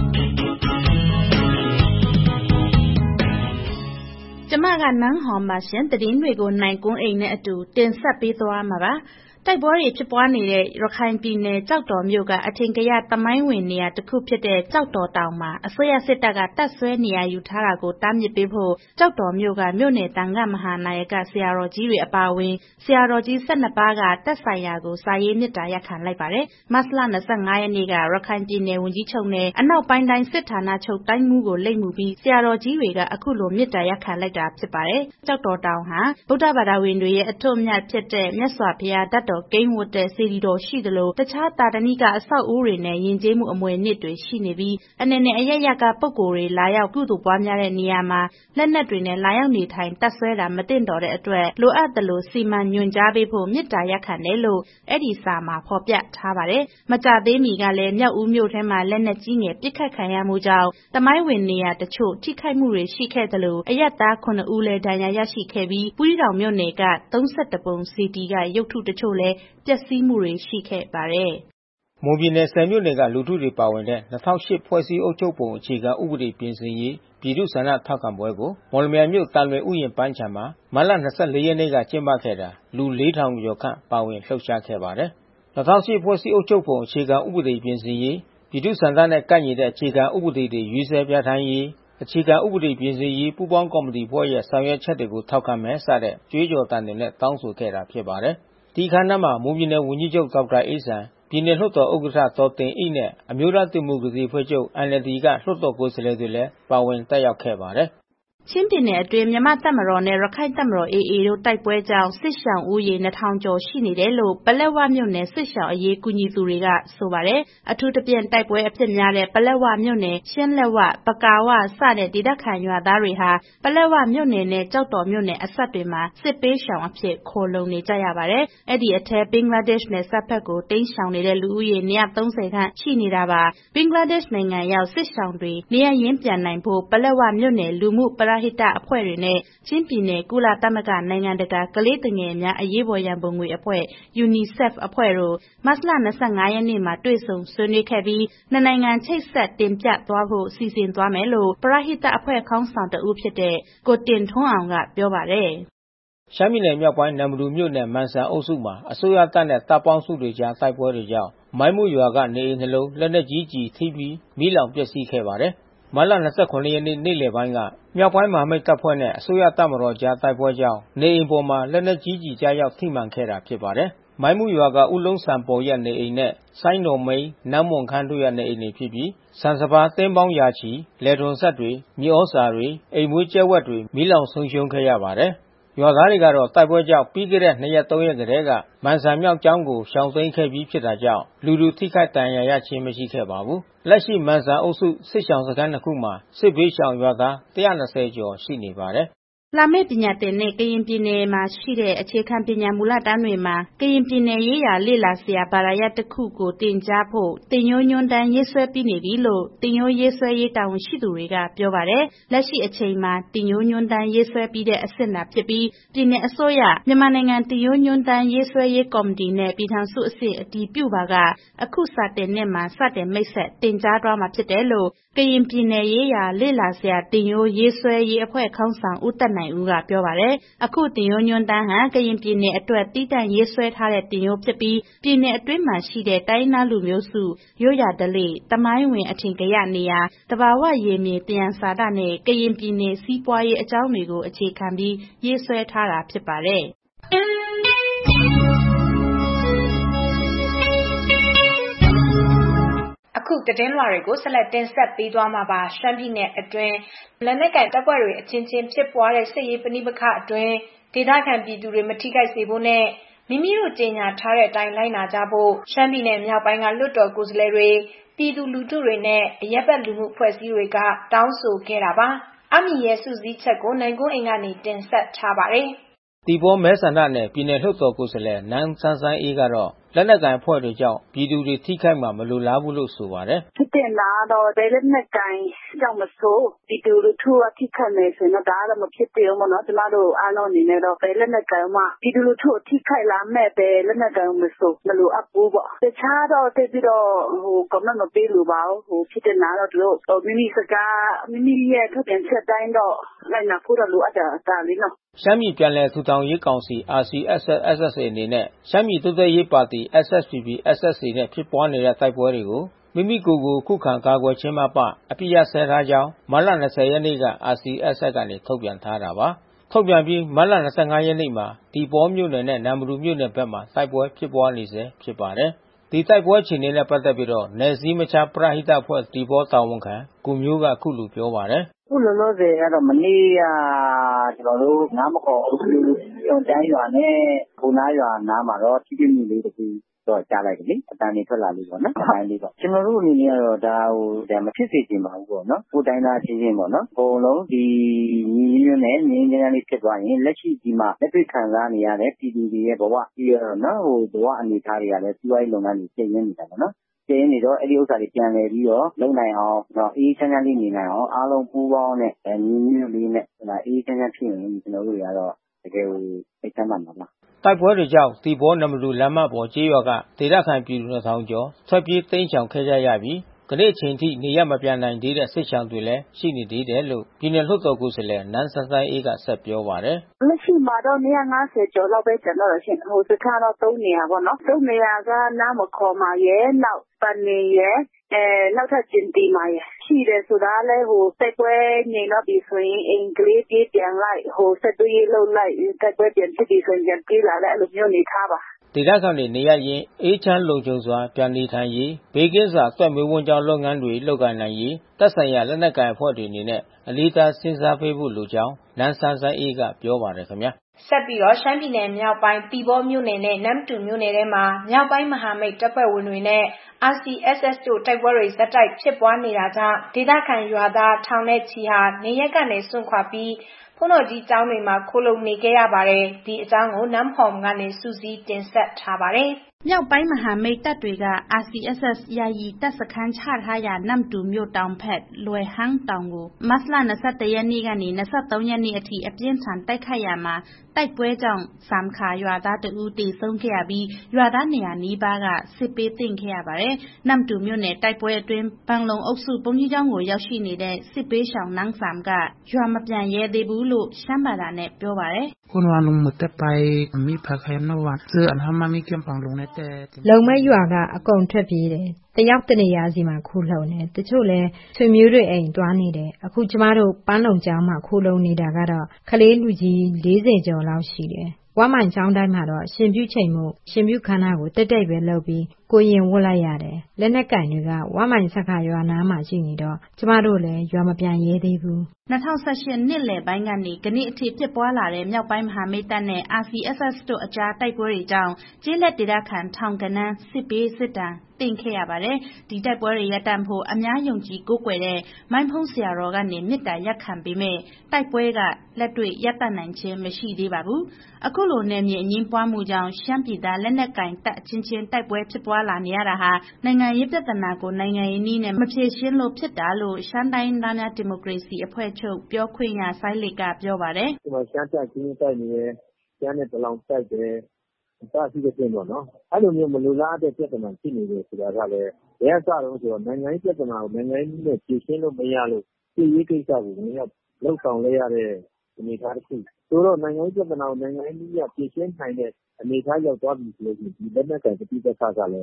ကျမကနန်းဟော်မှာရှင်သတင်းတွေကိုနိုင်ကွန်းအိမ်နဲ့အတူတင်ဆက်ပေးသွားမှာပါ။တိုက်ပွဲတွေဖြစ်ပွားနေတဲ့ရခိုင်ပြည်နယ်ကြောက်တော်မြို့ကအထင်ကရသမိုင်းဝင်နေရာတစ်ခုဖြစ်တဲ့ကြောက်တော်တောင်မှာအစိုးရစစ်တပ်ကတပ်ဆွဲနေရာယူထားတာကိုတားမြစ်ပေးဖို့ကြောက်တော်မြို့ကမြို့နယ်တန်ခတ်မဟာနာယကဆရာတော်ကြီးတွေအပါအဝင်ဆရာတော်ကြီး12ပါးကတပ်ဆိုင်ရာကိုစာရေးမြစ်တာရက်ခံလိုက်ပါတယ်။မတ်လ25ရက်နေ့ကရခိုင်ပြည်နယ်ဝန်ကြီးချုပ်နဲ့အနောက်ပိုင်းတိုင်းစစ်ဌာနချုပ်တိုင်းမှူးကိုလိပ်မှုပြီးဆရာတော်ကြီးတွေကအခုလိုမြစ်တာရက်ခံလိုက်တာဖြစ်ပါတယ်။ကြောက်တော်တောင်ဟာဗုဒ္ဓဘာသာဝင်တွေရဲ့အထွတ်အမြတ်ဖြစ်တဲ့မြတ်စွာဘုရားတတ်တော်ကိန်းဝတ်တဲ့စေတီတော်ရှိသလိုတခြားတာတဏိကအဆောက်အဦတွေနဲ့ယဉ်ကျေးမှုအမွေအနှစ်တွေရှိနေပြီးအနေနဲ့အရရကပုဂ္ဂိုလ်တွေလာရောက်ကုသိုလ်ပွားများတဲ့နေရာမှာလက်နက်တွေနဲ့လာရောက်နေထိုင်တပ်ဆွဲတာမသင့်တော်တဲ့အတွက်လိုအပ်သလိုစီမံညွှန်ကြားပေးဖို့မြစ်တာရက်ခံတယ်လို့အဲ့ဒီစာမှာဖော်ပြထားပါတယ်။မကြသေးမီကလည်းမြောက်ဦးမြို့ထဲမှာလက်နက်ကြီးငယ်ပစ်ခတ်ခံရမှုကြောင့်တမိုင်းဝင်နေရာတချို့ထိခိုက်မှုတွေရှိခဲ့သလိုအရက်သား9ဦးလည်းဒဏ်ရာရရှိခဲ့ပြီးပုရီတောင်မြို့နယ်က31ပုံစီတီကရုပ်ထုတချို့လည်းပျက်စီးမှုတွေရှိခဲ့ပါတယ်။မွန်ပြည်နယ်10မြို့နယ်ကလူထုတွေပါဝင်တဲ့2008ဖွဲ့စည်းအုပ်ချုပ်ပုံအခြေခံဥပဒေပြင်ဆင်ရေးပြည်သူ့ဆန္ဒထောက်ခံပွဲကိုမော်လမြိုင်မြို့တန်လွင်ဥယျာဉ်ပန်းခြံမှာမတ်လ24ရက်နေ့ကကျင်းပခဲ့တာလူ4000ကျော်ခန့်ပါဝင်လှုပ်ရှားခဲ့ပါတယ်။2008ဖွဲ့စည်းအုပ်ချုပ်ပုံအခြေခံဥပဒေပြင်ဆင်ရေးပြည်သူ့ဆန္ဒနဲ့ကိုက်ညီတဲ့အခြေခံဥပဒေတွေရွေးချယ်ပြဋ္ဌာန်းရေးအခြေခံဥပဒေပြင်ဆင်ရေးပူးပေါင်းကော်မတီဖွဲ့ရဲ့ဆောင်ရွက်ချက်တွေကိုထောက်ခံမယ်စတဲ့ကြွေးကြော်သံတွေနဲ့တောင်းဆိုခဲ့တာဖြစ်ပါတယ်။ဒီခန်းနာမှာမွန်ပြည်နယ်ဝန်ကြီးချုပ်ဒေါက်တာအေးဆန်ပြည်နယ်လွှတ်တော်ဥက္ကဋ္ဌဒေါ်တင်အိနဲ့အမျိုးသားဒီမိုကရေစီအဖွဲ့ချုပ် NLD ကလွှတ်တော်ကိုယ်စားလှယ်တွေလည်းပါဝင်တက်ရောက်ခဲ့ပါတယ်။ချင်းပြည်နယ်အတွင်းမြန်မာတပ်မတော်နဲ့ရခိုင်တပ်မတော် AA တို့တိုက်ပွဲကြောင့်စစ်ရှောင်ဦးရေ2000ကျော်ရှိနေတယ်လို့ပလက်ဝမြို့နယ်စစ်ရှောင်အရေးကူညီသူတွေကဆိုပါတယ်။အထူးသဖြင့်တိုက်ပွဲအဖြစ်များတဲ့ပလက်ဝမြို့နယ်ရှင်းလက်ဝပကာဝစတဲ့ဒေသခံရွာသားတွေဟာပလက်ဝမြို့နယ်နဲ့ကြောက်တော်မြို့နယ်အစပ်တွေမှာစစ်ပေးရှောင်အဖြစ်ခိုလုံနေကြရပါတယ်။အဲ့ဒီအထက်ဘင်္ဂလားဒေ့ရှ်နယ်စပ်ဘက်ကိုတိမ်းရှောင်နေတဲ့လူဦးရေ130ခန့်ရှိနေတာပါ။ဘင်္ဂလားဒေ့ရှ်နိုင်ငံရောက်စစ်ရှောင်တွေနေရင်းပြန်နိုင်ဖို့ပလက်ဝမြို့နယ်လူမှုပရဟိတအဖွဲ့တွေနဲ့ချင်းပြည်နယ်ကုလသမဂ္ဂနိုင်ငံတကာကလေးသူငယ်များအရေးပေါ်ရန်ပုံငွေအဖွဲ့ UNICEF အဖွဲ့တို့မတ်လ25ရက်နေ့မှာတွေ့ဆုံဆွေးနွေးခဲ့ပြီးနှစ်နိုင်ငံချိတ်ဆက်တင်ပြသွားဖို့စီစဉ်သွားမယ်လို့ပရဟိတအဖွဲ့ခေါင်းဆောင်တဦးဖြစ်တဲ့ကိုတင်ထွန်းအောင်ကပြောပါတယ်။ရှမ်းပြည်နယ်မြောက်ပိုင်းနမ်မတူမြို့နယ်မန်ဆန်အုပ်စုမှာအစိုးရတပ်နဲ့တပ်ပေါင်းစုတွေကြားတိုက်ပွဲတွေကြောင့်မိုင်းမှုရွာကနေအိမ်နှလုံးလက်နက်ကြီးကျည်ထိပြီးမီးလောင်ပျက်စီးခဲ့ပါတယ်။မတ်လ29ရက်နေ့နေ့လယ်ပိုင်းကမြောက်ပိုင်းမဟာမိတ်တပ်ဖွဲ့နဲ့အစိုးရတပ်မတော်ကြားတိုက်ပွဲကြောင့်နေအိမ်ပေါ်မှာလက်နက်ကြီးကျည်ကြားရောက်ထိမှန်ခဲ့တာဖြစ်ပါတယ်။မိုင်းမှုရွာကဦးလုံးဆန်ပေါ်ရဲ့နေအိမ်နဲ့ဆိုင်းတော်မိန်နန်းမွန်ခန်းတို့ရဲ့နေအိမ်တွေဖြစ်ပြီးဆန်စပါးတင်းပေါင်းရာချီလယ်ထွန်ဆက်တွေမြေဩစာတွေအိမ်မွေးကျဲဝက်တွေမီးလောင်ဆုံးရှုံးခဲ့ရပါတယ်။ရွာသားတွေကတော့တိုက်ပွဲကြောင့်ပြီးခဲ့တဲ့2ရက်3ရက်ကတည်းကမန်ဆန်မြောက်ကျောင်းကိုရှောင်သိမ်းခဲ့ပြီးဖြစ်တာကြောင့်လူထိခိုက်ဒဏ်ရာရခြင်းမရှိခဲ့ပါဘူး။လက်ရှိမန်ဆန်အုပ်စုစစ်ရှောင်စခန်း2ခုမှာစစ်ဘေးရှောင်ရွာသား120ကျော်ရှိနေပါတယ်။လာမယ့်ပညာသင်နဲ့ကရင်ပြည်နယ်မှာရှိတဲ့အခြေခံပညာမူလတန်းတွေမှာကရင်ပြည်နယ်ရေးရာလေ့လာစရာဘာသာရပ်တစ်ခုကိုသင်ကြားဖို့တင်ရိုးညွှန်းတမ်းရေးဆွဲပြီးနေပြီလို့တင်ရိုးရေးဆွဲရေးတာဝန်ရှိသူတွေကပြောပါတယ်။လက်ရှိအချိန်မှာတင်ရိုးညွှန်းတမ်းရေးဆွဲပြီးတဲ့အဆင့်သာဖြစ်ပြီးပြည်နယ်အစိုးရမြန်မာနိုင်ငံတင်ရိုးညွှန်းတမ်းရေးဆွဲရေးကော်မတီနဲ့ပြည်ထောင်စုအဆင့်အတည်ပြုပါကအခုစတင်နှစ်မှာစတင်မိတ်ဆက်တင်ကြားသွားမှာဖြစ်တယ်လို့ကရင်ပြည်နယ်ရေးရာလေ့လာစရာတင်ရိုးရေးဆွဲရေးအဖွဲ့ခေါင်းဆောင်ဦးသက်နိုင်ဦးကပြောပါတယ်။အခုတင်ရိုးညွှန်းတမ်းဟာကရင်ပြည်နယ်အတွက်တည်တံ့ရေးဆွဲထားတဲ့တင်ရိုးဖြစ်ပြီးပြည်နယ်အတွင်းမှာရှိတဲ့တိုင်းသားလူမျိုးစုရိုးရာဓလေ့တမိုင်းဝင်အထင်ကရနေရာတဘာဝရေမြေသယံဇာတနဲ့ကရင်ပြည်နယ်စီးပွားရေးအကြောင်းတွေကိုအခြေခံပြီးရေးဆွဲထားတာဖြစ်ပါတယ်။အခုသတင်းလွှာတွေကိုဆက်လက်တင်ဆက်ပေးသွားမှာပါရှမ်းပြည်နယ်အတွင်းလက်နက်ကိုင်တပ်ဖွဲ့တွေအချင်းချင်းဖြစ်ပွားတဲ့စစ်ရေးပဋိပက္ခအတွင်းဒေသခံပြည်သူတွေမထိခိုက်စေဖို့နဲ့မိမိတို့ကြေညာထားတဲ့အတိုင်းလိုက်နာကြဖို့ရှမ်းပြည်နယ်မြောက်ပိုင်းကလွှတ်တော်ကိုယ်စားလှယ်တွေပြည်သူလူထုတွေနဲ့အရက်ဘက်လူမှုဖွဲ့စည်းတွေကတောင်းဆိုခဲ့တာပါအမီရဲ့စုစည်းချက်ကိုနိုင်ကွန်းအိမ်ကနေတင်ဆက်ထားပါတယ်တီဘောမဲဆန္ဒနယ်ပြည်နယ်လွှတ်တော်ကိုယ်စားလှယ်နန်းဆန်းဆန်းအေးကတော့လက်နက်ကိုင်အဖွဲ့တွေကြောင့်ပြည်သူတွေထိခိုက်မှာမလိုလားဘူးလို့ဆိုပါတယ်။ဖြစ်တဲ့လားတော့ဘယ်လက်နက်ကိုင်ကြောင့်မဆိုပြည်သူလူထုထိခိုက်မယ်ဆိုတော့ဒါတော့မဖြစ်သေးဘူးနော်။ကျမတို့အားလုံးအနေနဲ့တော့ဘယ်လက်နက်ကိုင်မှပြည်သူလူထုထိခိုက်လာမဲ့ပဲလက်နက်ကိုင်မဆိုမလိုအပ်ဘူးပေါ့။တခြားတော့တိတ်ပြီးတော့commentမပေးလို့ပါဘူး။ဖြစ်တဲ့လားတော့တို့မိမိစကားမိမိရဲ့ထုတ်ပြန်ချက်တိုင်းတော့လိုက်နာဖို့တော့လိုအပ်တာလေးနော်။ရှမ်းပြည်ပြန်လည်ထူထောင်ရေးကောင်စီ RCSS/SSA အနေနဲ့ရှမ်းပြည်တိုးတက်ရေးပါတီ SSPP/SSA နဲ့ဖြစ်ပွားနေတဲ့တိုက်ပွဲတွေကိုမိမိကိုယ်ကိုခုခံကာကွယ်ခြင်းမှအပအပြစ်ရစဲထားကြောင်းမတ်လ20ရက်နေ့က RCSS ကနေထုတ်ပြန်ထားတာပါ။ထုတ်ပြန်ပြီးမတ်လ25ရက်နေ့မှာဒီပေါမြို့နယ်နဲ့နမ်ဘလူမြို့နယ်ဘက်မှာတိုက်ပွဲဖြစ်ပွားနေစေဖြစ်ပါတယ်။ဒီတိုက်ပွဲအခြေအနေနဲ့ပတ်သက်ပြီးတော့နယ်စည်းမခြားပရဟိတအဖွဲ့ဒီဘောတာဝန်ခံကိုမျိုးကခုလိုပြောပါတယ်ခုလောလောဆယ်ကတော့မနေ့ကကျွန်တော်တို့ငါးမခေါ်အုပ်စုတန်းရွာနဲ့ဘုံနာရွာနားမှာတော့ထိတွေ့မှုလေးတစ်ခုတော့ကြားလိုက်တယ်လေအတန်နေထွက်လာလို့ပေါ့နော်အတိုင်းလေးပေါ့ကျွန်တော်တို့အနေနဲ့ကတော့ဒါမဖြစ်စေချင်ပါဘူးပေါ့နော်ကိုတိုင်းသားချင်းချင်းပေါ့နော်အကုန်လုံးဒီညီညွတ်နဲ့ငြင်းငြင်းလေးဖြစ်သွားရင်လက်ရှိဒီမှာလက်တွေ့ခံစားနေရတဲ့ပြည်သူတွေရဲ့ဘဝပြီးတော့နော်ဘဝအနေထားတွေကလည်းစီးပွားရေးလုပ်ငန်းတွေပြင်ရနေတာပေါ့နော်ကျင်းနေတော့အဲ့ဒီဥစ္စာတွေပြန်လည်ပြီးတော့လုံနိုင်အောင်တော့အေးချမ်းချမ်းလေးနေနိုင်အောင်အားလုံးပူးပေါင်းနဲ့ညီညွတ်လေးနဲ့အေးချမ်းချမ်းဖြစ်ရင်ကျွန်တော်တို့ကတော့တကယ်ကိုစိတ်ချမ်းသာမှာပါတိုက်ပွဲတွေကြောင့်တီဘောနမလူလမ်းမပေါ်ကျေးရွာကဒေသခံပြည်သူ2000ကျော်ထွက်ပြေးတိမ်းရှောင်ခဲ့ကြရပြီးကနေ့အချိန်ထိနေရမပြန်နိုင်သေးတဲ့စစ်ရှောင်တွေလည်းရှိနေသေးတယ်လို့ပြည်နယ်လွှတ်တော်ကိုယ်စားလှယ်နန်းဆန်းဆန်းအေးကဆက်ပြောပါတယ်လက်ရှိမှာတော့150ကျော်လောက်ပဲကျန်တော့ရှင်စခန်းတော့3နေရာပေါ့နော်3နေရာကနားမခေါ်မှာရဲ့နောက်ပန်နေရဲ့နောက်ထပ်ကျင်တီမှာရဲ့ရှိတယ်ဆိုတာလဲတိုက်ပွဲငြိမ်တော့ပြီဆိုရင်အင်္ဂလိပ်ပြေးပြန်လိုက်ဆက်သွေးလှုပ်လိုက်တိုက်ပွဲပြန်ဖြစ်ပြီဆိုရင်ပြန်ပြေးလာလဲအဲ့လိုမျိုးနေထားပါဒေသခံတွေနေရရင်အေးချမ်းလုံခြုံစွာပြန်နေထိုင်ရေးဘေးကင်းစွာသွက်မွေးဝမ်းကြောင်းလုပ်ငန်းတွေလုပ်ကိုင်နိုင်ရေးသက်ဆိုင်ရာလက်နက်ကိုင်အဖွဲ့တွေအနေနဲ့အလေးထားစဉ်းစားပေးဖို့လိုကြောင်းနန်းဆန်းဆန်းအေးကပြောပါတယ်ခင်ဗျာဆက်ပြီးတော့ရှမ်းပြည်နယ်မြောက်ပိုင်းတီဘောမြို့နယ်နဲ့နမ်တူမြို့နယ်ထဲမှာမြောက်ပိုင်းမဟာမိတ်တပ်ဖွဲ့ဝင်တွေနဲ့ RCSS တို့တိုက်ပွဲတွေဇက်တိုက်ဖြစ်ပွားနေတာကြောင့်ဒေသခံရွာသားထောင်နဲ့ချီဟာနေရက်ကနေစွန့်ခွာပြီးဖုန်းတော်ကြီးကျောင်းတွေမှာခိုလုံနေခဲ့ရပါတယ်ဒီအကြောင်းကိုနမ်ဖော်မ်ကနေစူးစီးတင်ဆက်ထားပါတယ်မြောက်ပိုင်းမဟာမိတ်တပ်တွေက RCSS ယာယီတပ်စခန်းချထားရာနမ်တူမြို့တောင်ဖက်လွယ်ဟန်းတောင်ကိုမတ်လ21ရက်နေ့ကနေ23ရက်နေ့အထိအပြင်းထန်တိုက်ခိုက်ရမှာတိုက်ပွဲကြောင့်စမ်ခါရွာသားတဦးတေဆုံးခဲ့ရပြီးရွာသား200နီးပါးကစစ်ပေးသင့်ခဲ့ရပါတယ်နမ်တူမြို့နယ်တိုက်ပွဲအတွင်းဘန်လုံအုပ်စုဘုံကြီးကျောင်းကိုရောက်ရှိနေတဲ့စစ်ပေးရှောင်နန်းဆမ်ကရွာမပြန်ရဲသေးဘူးလို့ရှမ်းဘာသာနဲ့ပြောပါတယ်คุณวาลุงมุดแต่ไปมีผักแคมนวันซื้ออันทำมามีเกี่ยมปังลงในแต่လုံမဲ့ရွာကအကုန်ထွက်ပြေးတယ်တယောက်တနေရာစီမှာခိုးလှုံတယ်တချို့လဲဆွေမျိုးတွေအိမ်တွားနေတယ်အခုကျမတို့ပန်းလုံကျောင်းမှာခိုးလှုံနေတာကတော့ကလေးလူကြီး40ကျော်လောက်ရှိတယ်ဝမ်းမိုင်ကျောင်းတိုင်းမှာတော့ရှင်ပြုချိန်မှုရှင်ပြုခန္ဓာကိုတိတ်ပဲလုပ်ပြီးကိုရင်ဝတ်လိုက်ရတယ်လက်နက်ကင်တွေကဝမ်းမိုင်ဆက်ခါရွာနားမှာရှိနေတော့ကျမတို့လည်းရွာမပြန်ရဲသေးဘူး 2018နှစ်လယ်ပိုင်းကနေကနေ့အထိဖြစ်ပွားလာတဲ့မြောက်ပိုင်းမဟာမိတ်တပ်နဲ့ RCSS တို့အကြားတိုက်ပွဲတွေကြောင့်ကျေးလက်ဒေသခံထောင်ကနန်းစစ်ပေးစစ်တမ်းတင်ခဲ့ရပါတယ်ဒီတိုက်ပွဲတွေရပ်တန့်ဖို့အများယုံကြည်ကိုးကွယ်တဲ့မိုင်းဖုံးဆရာတော်ကနေမေတ္တာရပ်ခံပေမဲ့တိုက်ပွဲကလက်တွေ့ရပ်တန့်နိုင်ခြင်းမရှိသေးပါဘူးအခုလိုနယ်မြေအငင်းပွားမှုကြောင့်ရှမ်းပြည်သားလက်နက်ကင်တပ်အချင်းချင်းတိုက်ပွဲဖြစ်ပွားလာနေရတာဟာနိုင်ငံရေးပြဿနာကိုနိုင်ငံရေးနည်းနဲ့မဖြေရှင်းလို့ဖြစ်တာလို့ရှမ်းတိုင်းသားများဒီမိုကရေစီအဖွဲ့ချုပ်ပြောခွင့်ရဆိုင်းလစ်ကပြောပါတယ်ဒီမှာရှမ်းတပ်ချင်းတိုက်နေတယ်ရှမ်းနဲ့တလောင်တိုက်တယ်အစရှိတဲ့ပြင်ပေါ့နော်အဲ့လိုမျိုးမလိုလားတဲ့ပြဿနာရှိနေတယ်ဆိုတာကလည်းဘယ်အစတော့ဆိုတော့နိုင်ငံရေးပြဿနာကိုနိုင်ငံရေးနဲ့ဖြေရှင်းလို့မရလို့ပြည်ရေးကိစ္စကိုမင်းကလှုပ်ဆောင်လဲရတဲ့အနေအထားတစ်ခုဆိုတော့နိုင်ငံရေးပြဿနာကိုနိုင်ငံရေးနဲ့ဖြေရှင်းနိုင်တဲ့အနေအထားရောက်သွားပြီဆိုလို့ဒီလက်နက်ကင်ပြည်သက်ခါကလည်း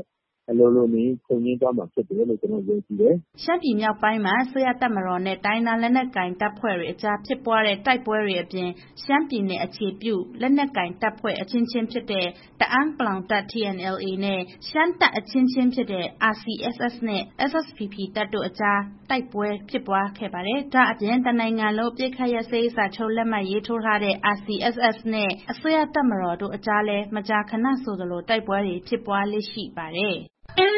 အလိုလိုနေချုပ်ငင်းသွားမှာဖြစ်တယ်လို့ကျွန်တော်ယုံကြည်တယ်။ရှမ်းပြည်မြောက်ပိုင်းမှာအစိုးရတပ်မတော်နဲ့တိုင်းရင်းသားလက်နက်ကိုင်တပ်ဖွဲ့တွေအကြားဖြစ်ပွားတဲ့တိုက်ပွဲတွေအပြင်ရှမ်းပြည်နယ်အခြေပြုလက်နက်ကိုင်တပ်ဖွဲ့အချင်းချင်းဖြစ်တဲ့တအာင်းပလောင်တပ် TNLA နဲ့ရှမ်းတပ်အချင်းချင်းဖြစ်တဲ့ RCSS နဲ့ SSPP တပ်တို့အကြားတိုက်ပွဲဖြစ်ပွားခဲ့ပါတယ်။ဒါအပြင်တနိုင်ငံလုံးအပစ်အခတ်ရပ်စဲရေးစာချုပ်လက်မှတ်ရေးထိုးထားတဲ့ RCSS နဲ့အစိုးရတပ်မတော်တို့အကြားလည်းမကြာခဏဆိုသလိုတိုက်ပွဲတွေဖြစ်ပွားလေ့ရှိပါတယ်။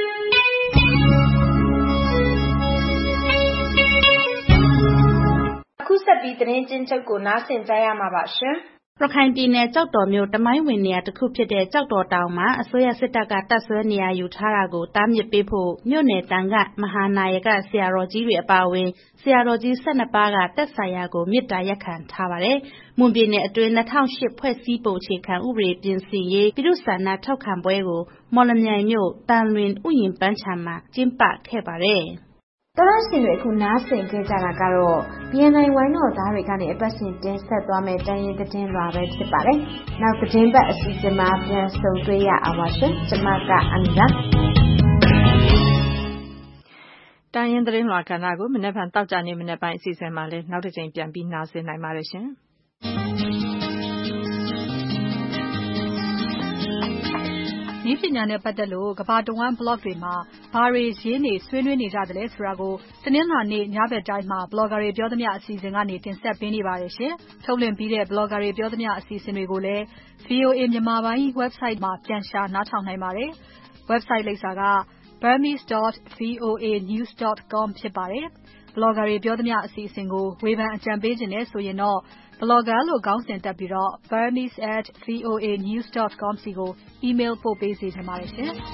အခုဆက်ပြီးသတင်းကျဉ်းချုပ်ကိုနားဆင်ကြရမှာပါရှင်။ရခိုင်ပြည်နယ်ကျောက်တော်မြို့တမိုင်းဝင်နေရာတစ်ခုဖြစ်တဲ့ကျောက်တော်တောင်မှာအစိုးရစစ်တပ်ကတပ်ဆွဲနေရာယူထားတာကိုတားမြစ်ပေးဖို့မြို့နယ်တန်ခမဟာနာယကဆရာတော်ကြီးတွေအပါအဝင်ဆရာတော်ကြီး12ပါးကသက်ဆိုင်ရာကိုမေတ္တာရပ်ခံထားပါတယ်။မွန်ပြည်နယ်အတွင်း2008ဖွဲ့စည်းပုံအခြေခံဥပဒေပြင်ဆင်ရေးပြည်သူ့ဆန္ဒထောက်ခံပွဲကိုမော်လမြိုင်မြို့တန်လွင်ဥယျာဉ်ပန်းခြံမှာကျင်းပခဲ့ပါတယ်။တော်ရရှင်တွေအခုနားဆင်ခဲ့ကြတာကတော့ BNI ဝိုင်းတော်သားတွေကနေအပတ်စဉ်တင်ဆက်သွားမယ့်တိုင်းရင်းသတင်းလွှာပဲဖြစ်ပါတယ်။နောက်သတင်းပတ်အစီအစဉ်မှာပြန်ဆုံတွေ့ရအောင်ပါရှင်။ကျွန်မကအန်နာတိုင်းရင်းသတင်းလွှာကဏ္ဍကိုမနေ့ကတောက်ကြနေမနေ့ပိုင်းအစီအစဉ်မှာလည်းနောက်တစ်ချိန်ပြန်ပြီးနားဆင်နိုင်ပါတယ်ရှင်။နည်းပညာနဲ့ပတ်သက်လို့ကမ္ဘာတဝန်း blog တွေမှာဘာတွေရေးနေဆွေးနွေးနေကြတယ်လဲဆိုတာကိုတနင်္လာနေ့ညဘက်တိုင်းမှာ blogger တွေပြောသမျှအစီအစဉ်ကနေတင်ဆက်ပေးနေပါတယ်ရှင်။ထုတ်လွှင့်ပြီးတဲ့ blogger တွေပြောသမျှအစီအစဉ်တွေကိုလည်း VOA မြန်မာပိုင်း website မှာပြန်ရှာနားထောင်နိုင်ပါတယ်။ website လိပ်စာက burmese.voanews.com ဖြစ်ပါတယ်။ blogger တွေပြောသမျှအစီအစဉ်ကိုဝေဖန်အကြံပေးခြင်းနဲ့ဆိုရင်တော့blogger လို့ခေါင်းစဉ်တက်ပြီးတော့ burmese@voanews.com စီကို email ပို့ပေးစေချင်ပါတယ်ရှင်။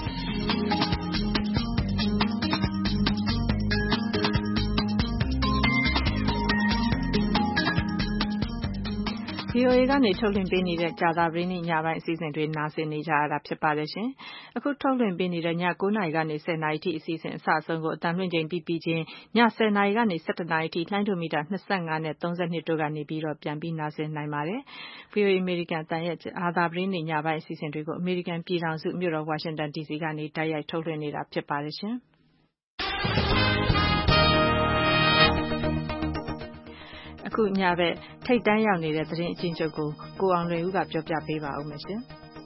VOA ကနေထုတ်လွှင့်ပေးနေတဲ့ကြာသပတေးနေ့ညပိုင်းအစီအစဉ်တွေနားဆင်နေကြရတာဖြစ်ပါတယ်ရှင်။အခုထုတ်လွှင့်ပေးနေတဲ့ည9:00နာရီကနေ10:00နာရီထိအစီအစဉ်အစအဆုံးကိုအတန်လွှင့်ချိန်ပြီးချင်းည10:00နာရီကနေ17:00နာရီထိလှိုင်းဒိုမီတာ25နဲ့32တို့ကနေပြီးတော့ပြန်ပြီးနားဆင်နိုင်ပါတယ်။ VOA American အတန်ရဲ့အာသာပတေးနေ့ညပိုင်းအစီအစဉ်တွေကို American ပြည်ထောင်စုမြို့တော် Washington DC ကနေတိုက်ရိုက်ထုတ်လွှင့်နေတာဖြစ်ပါတယ်ရှင်။အခုညဘက်ထိတ်တန်းရောက်နေတဲ့သတင်းအချင်းချုပ်ကိုကိုအောင်လွင်ဦးကပြောပြပေးပါဦးမယ်ရှင်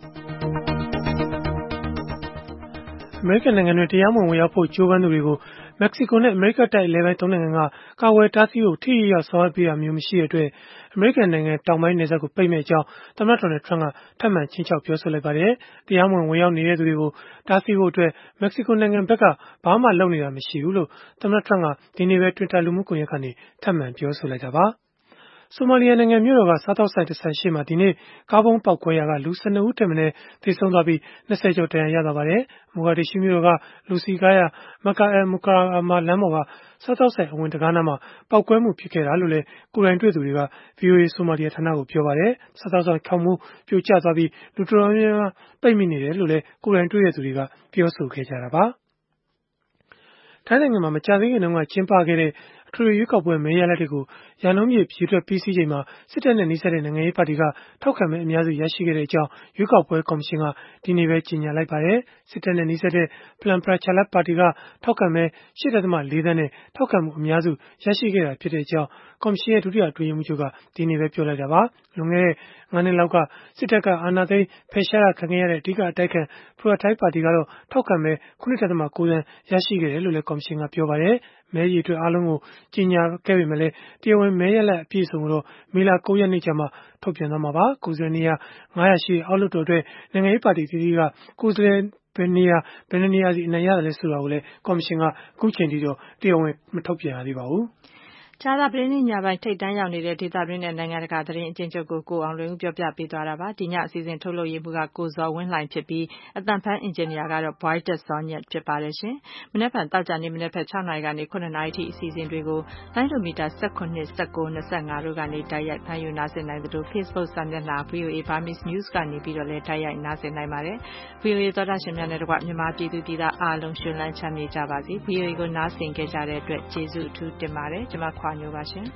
။အမေရိကန်နိုင်ငံတွင်တရားမဝင်ဝင်ရောက်ဖို့ကြိုးပမ်းသူတွေကိုမက္ကဆီကိုနဲ့အမေရိကတိုက်အလဲပိုင်း၃နိုင်ငံကကာဝယ်တားဆီးဖို့ထိထိရောက်ဆောင်ရွက်ပေးတာမျိုးမရှိတဲ့အတွက်အမေရိကန်နိုင်ငံတောင်ပိုင်းနယ်စပ်ကိုပိတ်မဲ့အကြောင်းသမ္မတဒေါ်နယ်ထရန့်ကထပ်မံချင်းချောက်ပြောဆိုလိုက်ပါတယ်။တရားမဝင်ဝင်ရောက်နေတဲ့သူတွေကိုတားဆီးဖို့အတွက်မက္ကဆီကိုနိုင်ငံဘက်ကဘာမှလုပ်နေတာမရှိဘူးလို့သမ္မတထရန့်ကဒီနေ့ပဲ Twitter လူမှုကွန်ရက်ကနေထပ်မံပြောဆိုလိုက်တာပါ။ဆိုမာလီယာနိုင်ငံမြို့တော်ကစားသောက်ဆိုင်တစ်ဆိုင်ရှေ့မှာဒီနေ့ကားဘုံပေါက်ကွဲရာကလူ12ဦးထက်မနည်းသေဆုံးသွားပြီး20ကျော်ဒဏ်ရာရသွားပါတယ်။မိုဂါဒစ်ရှူးမြို့တော်ကလူစည်ကားရာမကာအယ်မူကာရာမာလမ်းပေါ်ကစားသောက်ဆိုင်အဝင်တံခါးနားမှာပေါက်ကွဲမှုဖြစ်ခဲ့တာလို့လည်းကိုယ်တိုင်တွေ့သူတွေက VOA ဆိုမာလီယာဌာနကိုပြောပါတယ်။စားသောက်ဆိုင်ခေါင်းမိုးပြိုကျသွားပြီးလူတော်တော်များများပိတ်မိနေတယ်လို့လည်းကိုယ်တိုင်တွေ့တဲ့သူတွေကပြောဆိုခဲ့ကြတာပါ။ထိုင်းနိုင်ငံမှာမကြာသေးခင်တုန်းကကျင်းပခဲ့တဲ့အထွေထွေရွေးကောက်ပွဲမဲရလဒ်တွေကိုရာနှုန်းပြည့်ပြည်တွက်ပြီးစီးချိန်မှာစစ်တပ်နဲ့နှိစက်တဲ့နိုင်ငံရေးပါတီကထောက်ခံမဲအများစုရရှိခဲ့တဲ့အကြောင်းရွေးကောက်ပွဲကော်မရှင်ကဒီနေ့ပဲကြေညာလိုက်ပါတယ်။စစ်တပ်နဲ့နှိစက်တဲ့ Phalang Pracharat ပါတီကထောက်ခံမဲ 8.4 သန်းနဲ့ထောက်ခံမှုအများစုရရှိခဲ့တာဖြစ်တဲ့အကြောင်းကော်မရှင်ရဲ့ဒုတိယအတွင်းရေးမှူးချုပ်ကဒီနေ့ပဲပြောလိုက်တာပါ။လွန်ခဲ့တဲ့9နှစ်လောက်ကစစ်တပ်ကအာဏာသိမ်းဖယ်ရှားတာခံခဲ့ရတဲ့အဓိကအတိုက်ခံ Pheu Thai ပါတီကတော့ထောက်ခံမဲ 9.9 သန်းရရှိခဲ့တယ်လို့လည်းကော်မရှင်ကပြောပါတယ်။မဲရေအတွက်အားလုံးကိုကြေညာခဲ့ပေမဲ့လည်းတရားဝင်မဲရလဒ်အပြည့်အစုံကိုတော့မေလ9ရက်နေ့ကျမှထုတ်ပြန်သွားမှာပါ။ကိုယ်စားလှယ်နေရာ900ရှိတဲ့အောက်လွှတ်တော်အတွက်နိုင်ငံရေးပါတီအသီးသီးကကိုယ်စားလှယ်ဘယ်နေရာစီအနိုင်ရတယ်လဲဆိုတာကိုလည်းကော်မရှင်ကအခုချိန်ထိတော့တရားဝင်မထုတ်ပြန်ရသေးပါဘူး။ကြာသပတေးနေ့ညပိုင်းထိတ်တန်းရောက်နေတဲ့ဒေသတွင်းနဲ့နိုင်ငံတကာသတင်းအကျဉ်းချုပ်ကိုကိုအောင်လွင်ဦးပြောပြပေးသွားတာပါဒီညအစီအစဉ်ထုတ်လုပ်ရေးမှူးကကိုဇော်ဝင်းလှိုင်ဖြစ်ပြီးအတန်ဖန်အင်ဂျင်နီယာကတော့ Boyd Zonyet ဖြစ်ပါတယ်ရှင်မနေ့ကတောက်ကြနေမနေ့က6နာရီကနေ9နာရီထိအစီအစဉ်တွေကိုလိုင်းဒိုမီတာ18 19 25တို့ကနေတိုက်ရိုက်ဖမ်းယူနားဆင်နိုင်သလို Facebook စာမျက်နှာ VOA Burmese News ကနေပြီးတော့လည်းတိုက်ရိုက်နားဆင်နိုင်ပါတယ် VOA သောတာရှင်များနဲ့တကွမြန်မာပြည်သူပြည်သားအားလုံးရှင်လန်းချမ်းမြေ့ကြပါစေ VOA ကိုနားဆင်ကြတဲ့အတွက်ကျေးဇူးအထူးတင်ပါတယ်ကျွန်မခွာညိုပါရှင်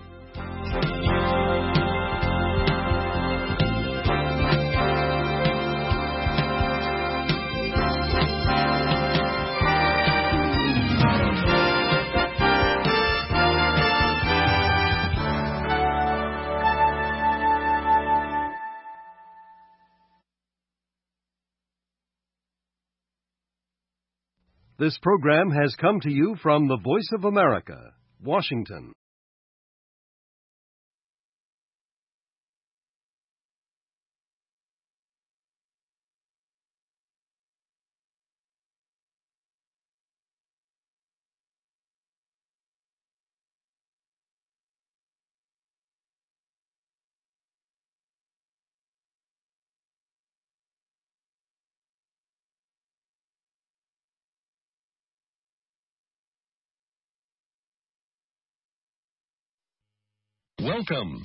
This program has come to you from the Voice of America, Washington. Welcome